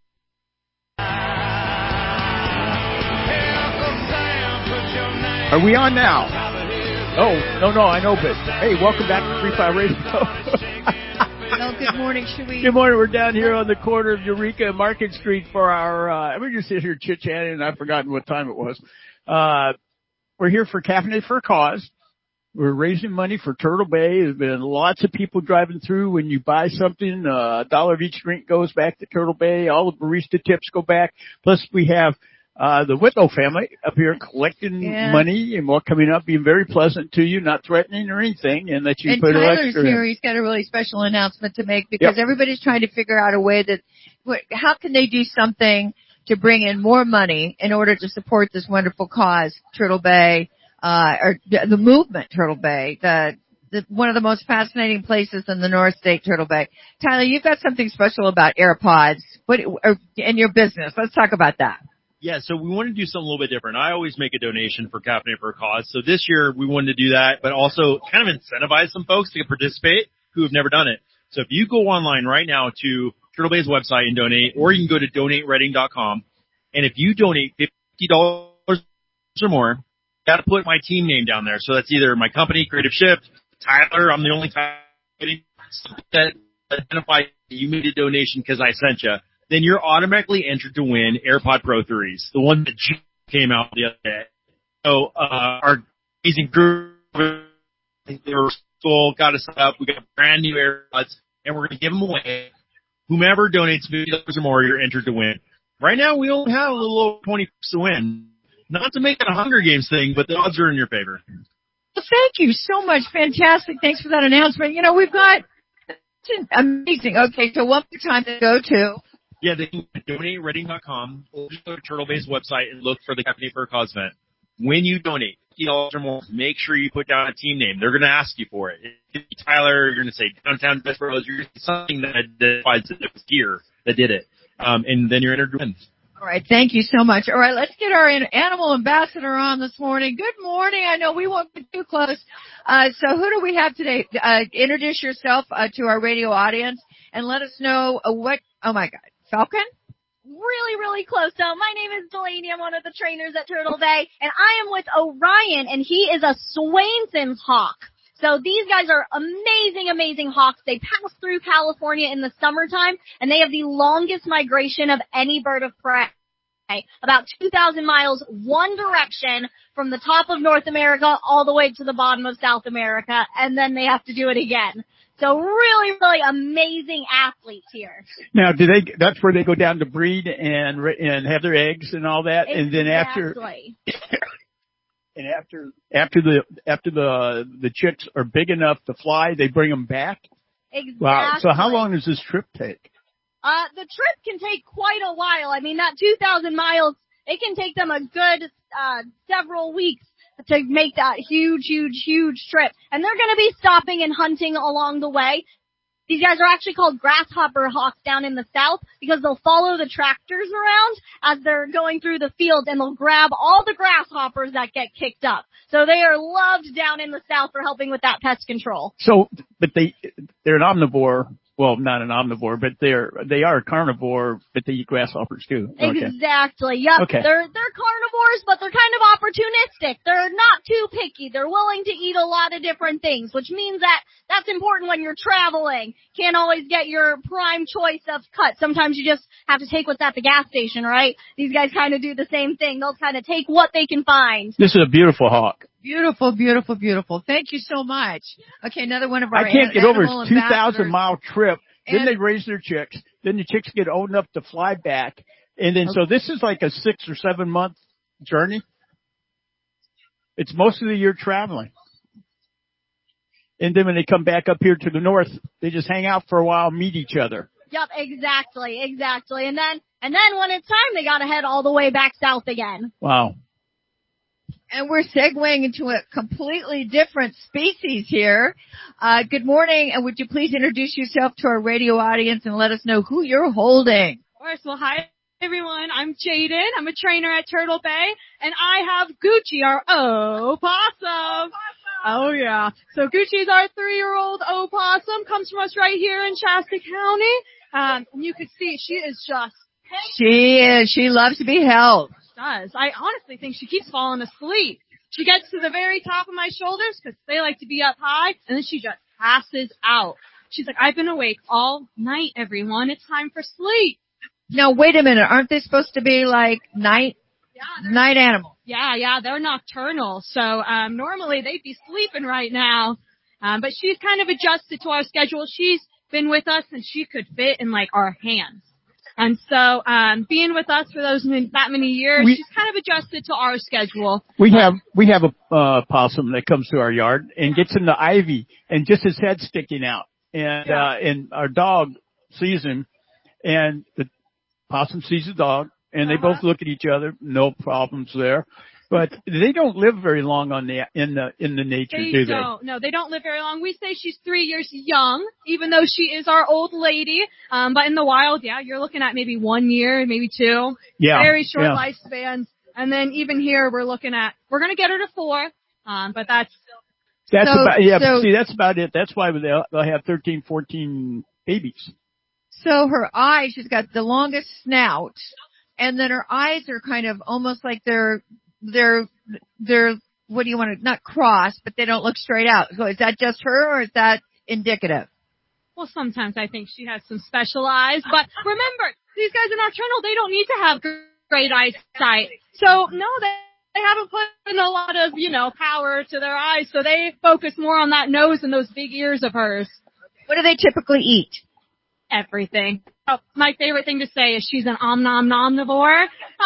Are we on now? Oh, no, I know, but hey, welcome back to Free Fire Radio. Well, good morning, Sheree. Good morning. We're down here on the corner of Eureka and Market Street for our, we just sit here chit-chatting, and I've forgotten what time it was. We're here for Caffeinate for a Cause, We're raising money for Turtle Bay. There's been lots of people driving through. When you buy something, $1 of each drink goes back to Turtle Bay. All the barista tips go back. Plus we have the Whitlow family up here collecting money and more coming up, being very pleasant to you, not threatening or anything, and that you put Tyler's extra here. in. He's got a really special announcement to make because everybody's trying to figure out a way that, how can they do something to bring in more money in order to support this wonderful cause, Turtle Bay, or the movement Turtle Bay, one of the most fascinating places in the North State, Turtle Bay. Tyler, you've got something special about AirPods in your business. Let's talk about that. Yeah, so we want to do something a little bit different. I always make a donation for Caffeinate for a Cause. So this year we wanted to do that, but also kind of incentivize some folks to participate who have never done it. So if you go online right now to Turtle Bay's website and donate, or you can go to donatereading.com, and if you donate $50 or more, you got to put my team name down there. So that's either my company, Creative Shift, Tyler. I'm the only Tyler that identifies you made a donation because I sent you. Then you're automatically entered to win AirPod Pro 3s, the one that came out the other day. So our amazing crew, they were sold, got us up. We got brand new AirPods, and we're going to give them away. Whomever donates $50 or more, you're entered to win. Right now, we only have a little over 20 to win. Not to make it a Hunger Games thing, but the odds are in your favor. Well, thank you so much. Fantastic. Thanks for that announcement. You know, we've got amazing. Okay, so one more time to go to. Yeah, they can donatereading.com or just go to Turtle Bay's website and look for the Caffeinate for a Cause event. When you donate $50 or more, make sure you put down a team name. They're going to ask you for it. If it's Tyler, you're going to say Downtown Dutch Bros. You're going to say something that identifies that it was here that did it. And then you're entered to win. All right, thank you so much. All right, let's get our animal ambassador on this morning. Good morning. I know we won't get too close. So who do we have today? Introduce yourself to our radio audience and let us know what. Oh my God, Falcon. Really close. So my name is Delaney. I'm one of the trainers at Turtle Bay, and I am with Orion, and he is a Swainson's hawk. So these guys are amazing hawks. They pass through California in the summertime, and they have the longest migration of any bird of prey. About 2,000 miles one direction from the top of North America all the way to the bottom of South America, and then they have to do it again. So really amazing athletes here. Now, that's where they go down to breed and have their eggs and all that, Exactly. And then after the chicks are big enough to fly, they bring them back. Exactly. Wow. So how long does this trip take? The trip can take quite a while. I mean, that 2,000 miles, it can take them a good several weeks to make that huge trip. And they're going to be stopping and hunting along the way. These guys are actually called grasshopper hawks down in the south because they'll follow the tractors around as they're going through the field, and they'll grab all the grasshoppers that get kicked up. So they are loved down in the south for helping with that pest control. So, but they're an omnivore. Well, not an omnivore, but they are a carnivore, but they eat grasshoppers too. Okay. Exactly. Yep. Okay. They're carnivores, but they're kind of opportunistic. They're not too picky. They're willing to eat a lot of different things, which means that's important when you're traveling. Can't always get your prime choice of cut. Sometimes you just have to take what's at the gas station, right? These guys kind of do the same thing. They'll kind of take what they can find. This is a beautiful hawk. Beautiful. Thank you so much. Okay, another one of our I can't get over animal a 2,000-mile trip. Then And they raise their chicks. Then the chicks get old enough to fly back. And then, so this is like a 6 or 7 month journey. It's most of the year traveling. And then when they come back up here to the north, they just hang out for a while, meet each other. Yep, exactly. And then when it's time, they gotta head all the way back south again. Wow. And we're segueing into a completely different species here. Good morning, and would you please introduce yourself to our radio audience and let us know who you're holding? Of course. Well, hi, everyone. I'm Jaden. I'm a trainer at Turtle Bay, and I have Gucci, our opossum. Oh, yeah. So Gucci's our 3-year-old opossum. Comes from us right here in Shasta County. You can see she is just... She loves to be held. Does. I honestly think she keeps falling asleep. She gets to the very top of my shoulders because they like to be up high, and then she just passes out. She's like, I've been awake all night, everyone. It's time for sleep. Now, wait a minute. Aren't they supposed to be like night night animals. Yeah, they're nocturnal. So normally they'd be sleeping right now. But she's kind of adjusted to our schedule. She's been with us and she could fit in like our hands. And so, being with us for that many years, she's kind of adjusted to our schedule. We have a possum that comes to our yard and gets in the ivy and just his head sticking out. And our dog sees him, and the possum sees the dog, and they both look at each other. No problems there. But they don't live very long in the nature, do they? No, they don't live very long. We say she's 3 years young, even though she is our old lady. But in the wild, you're looking at maybe 1 year, maybe 2. Yeah. Very short lifespans. And then even here, we're going to get her to 4. But that's about it. That's why they'll have 13, 14 babies. So her eyes, she's got the longest snout, and then her eyes are kind of almost like they're what do you want to, not cross, but they don't look straight out. So is that just her or is that indicative? Well, sometimes I think she has some special eyes, but remember, these guys are nocturnal. They don't need to have great eyesight. So no, they haven't put in a lot of, power to their eyes. So they focus more on that nose and those big ears of hers. What do they typically eat? Everything. Oh, my favorite thing to say is she's an omnivore.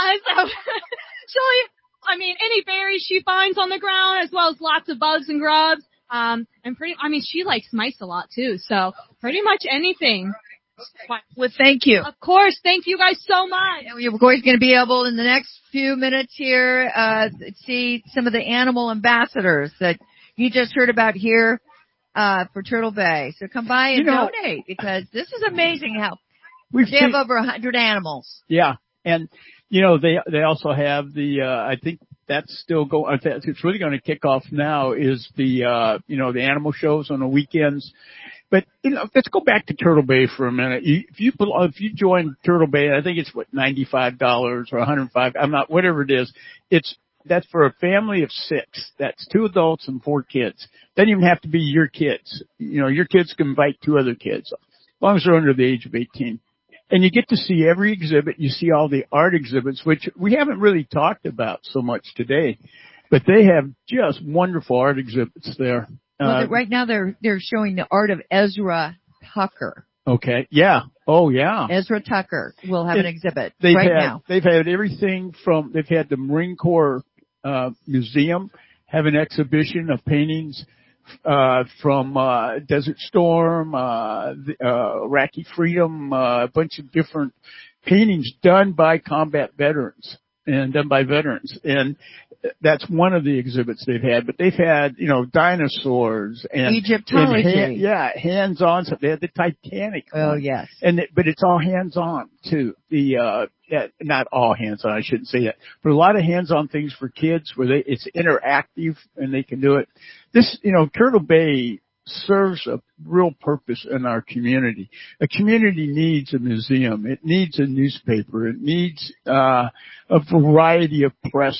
So any berries she finds on the ground, as well as lots of bugs and grubs. She likes mice a lot too. So pretty much anything. Well, thank you. Of course. Thank you guys so much. We're going to be able in the next few minutes here, see some of the animal ambassadors that you just heard about here, for Turtle Bay. So come by and donate, because this is amazing how they have over 100 animals. Yeah. And, they also have I think that's still going, it's really going to kick off now is the animal shows on the weekends. But, let's go back to Turtle Bay for a minute. If you join Turtle Bay, I think it's $95 or $105, whatever it is, that's for a family of 6. That's 2 adults and 4 kids. Doesn't even have to be your kids. Your kids can invite 2 other kids, as long as they're under the age of 18. And you get to see every exhibit. You see all the art exhibits, which we haven't really talked about so much today. But they have just wonderful art exhibits there. Well, right now they're showing the art of Ezra Tucker. Okay. Yeah. Oh, yeah. Ezra Tucker will have an exhibit now. They've had everything they've had the Marine Corps Museum have an exhibition of paintings from Desert Storm, Iraqi Freedom, a bunch of different paintings done by combat veterans and done by veterans. And that's one of the exhibits they've had. But they've had, dinosaurs and Egyptology. Hands-on stuff. They had the Titanic. Oh, yes. But it's all hands-on too. Not all hands-on, I shouldn't say that, but a lot of hands-on things for kids where it's interactive and they can do it. This, Turtle Bay serves a real purpose in our community. A community needs a museum. It needs a newspaper. It needs, a variety of press,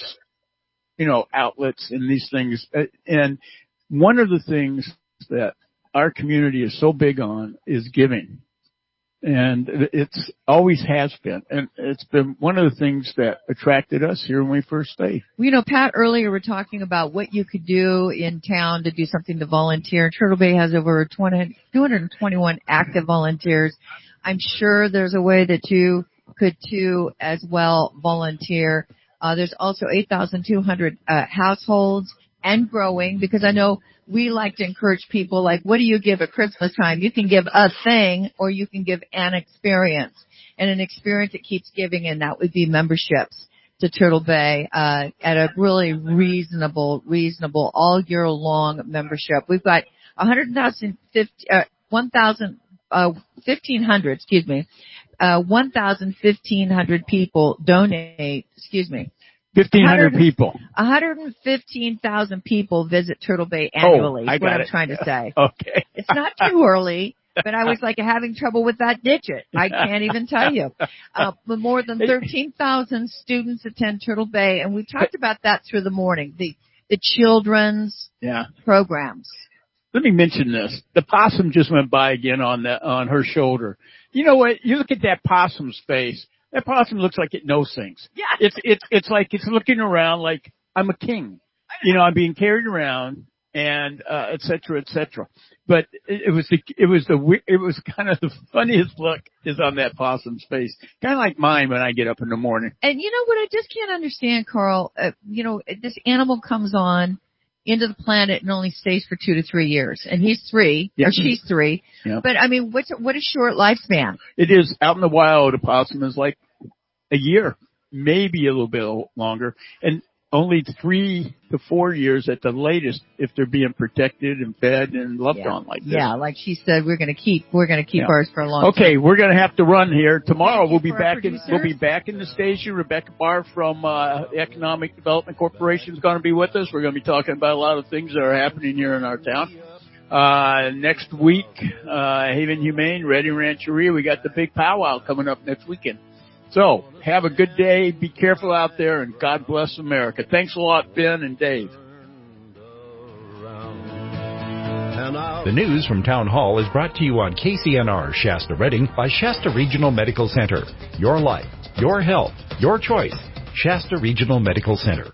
outlets and these things. And one of the things that our community is so big on is giving. And it's always has been. And it's been one of the things that attracted us here when we first stayed. Well, Pat, earlier we're talking about what you could do in town to do something to volunteer. Turtle Bay has over 221 active volunteers. I'm sure there's a way that you could too as well volunteer. There's also 8,200 households and growing, because I know we like to encourage people, like, what do you give at Christmas time? You can give a thing or you can give an experience. And an experience that keeps giving, and that would be memberships to Turtle Bay at a really reasonable all year long membership. We've got 1,500 people donate, 1,500 people. 115,000 people visit Turtle Bay annually. I got what I'm trying to say. Okay. It's not too early, but I was having trouble with that digit. I can't even tell you. But more than 13,000 students attend Turtle Bay, and we talked about that through the morning. The children's programs. Let me mention this. The possum just went by again on her shoulder. You know what? You look at that possum's face. That possum looks like it knows things. Yeah. It's like it's looking around like I'm a king. You know, I'm being carried around and, et cetera, et cetera. But it was kind of the funniest look is on that possum's face. Kind of like mine when I get up in the morning. And you know what I just can't understand, Carl? This animal comes on into the planet and only stays for 2 to 3 years. And he's 3, or she's 3. Yeah. But I mean, what a short lifespan. It is out in the wild. A possum is like a year, maybe a little bit longer. And only 3 to 4 years at the latest if they're being protected and fed and loved on like this. Yeah, like she said, we're going to keep ours for a long time. Okay, we're going to have to run here. Tomorrow we'll be back in the station. Rebecca Barr from the Economic Development Corporation is going to be with us. We're going to be talking about a lot of things that are happening here in our town. Next week, Haven Humane, Ready Rancheria, we got the big powwow coming up next weekend. So, have a good day, be careful out there, and God bless America. Thanks a lot, Ben and Dave. The news from Town Hall is brought to you on KCNR Shasta Redding by Shasta Regional Medical Center. Your life, your health, your choice. Shasta Regional Medical Center.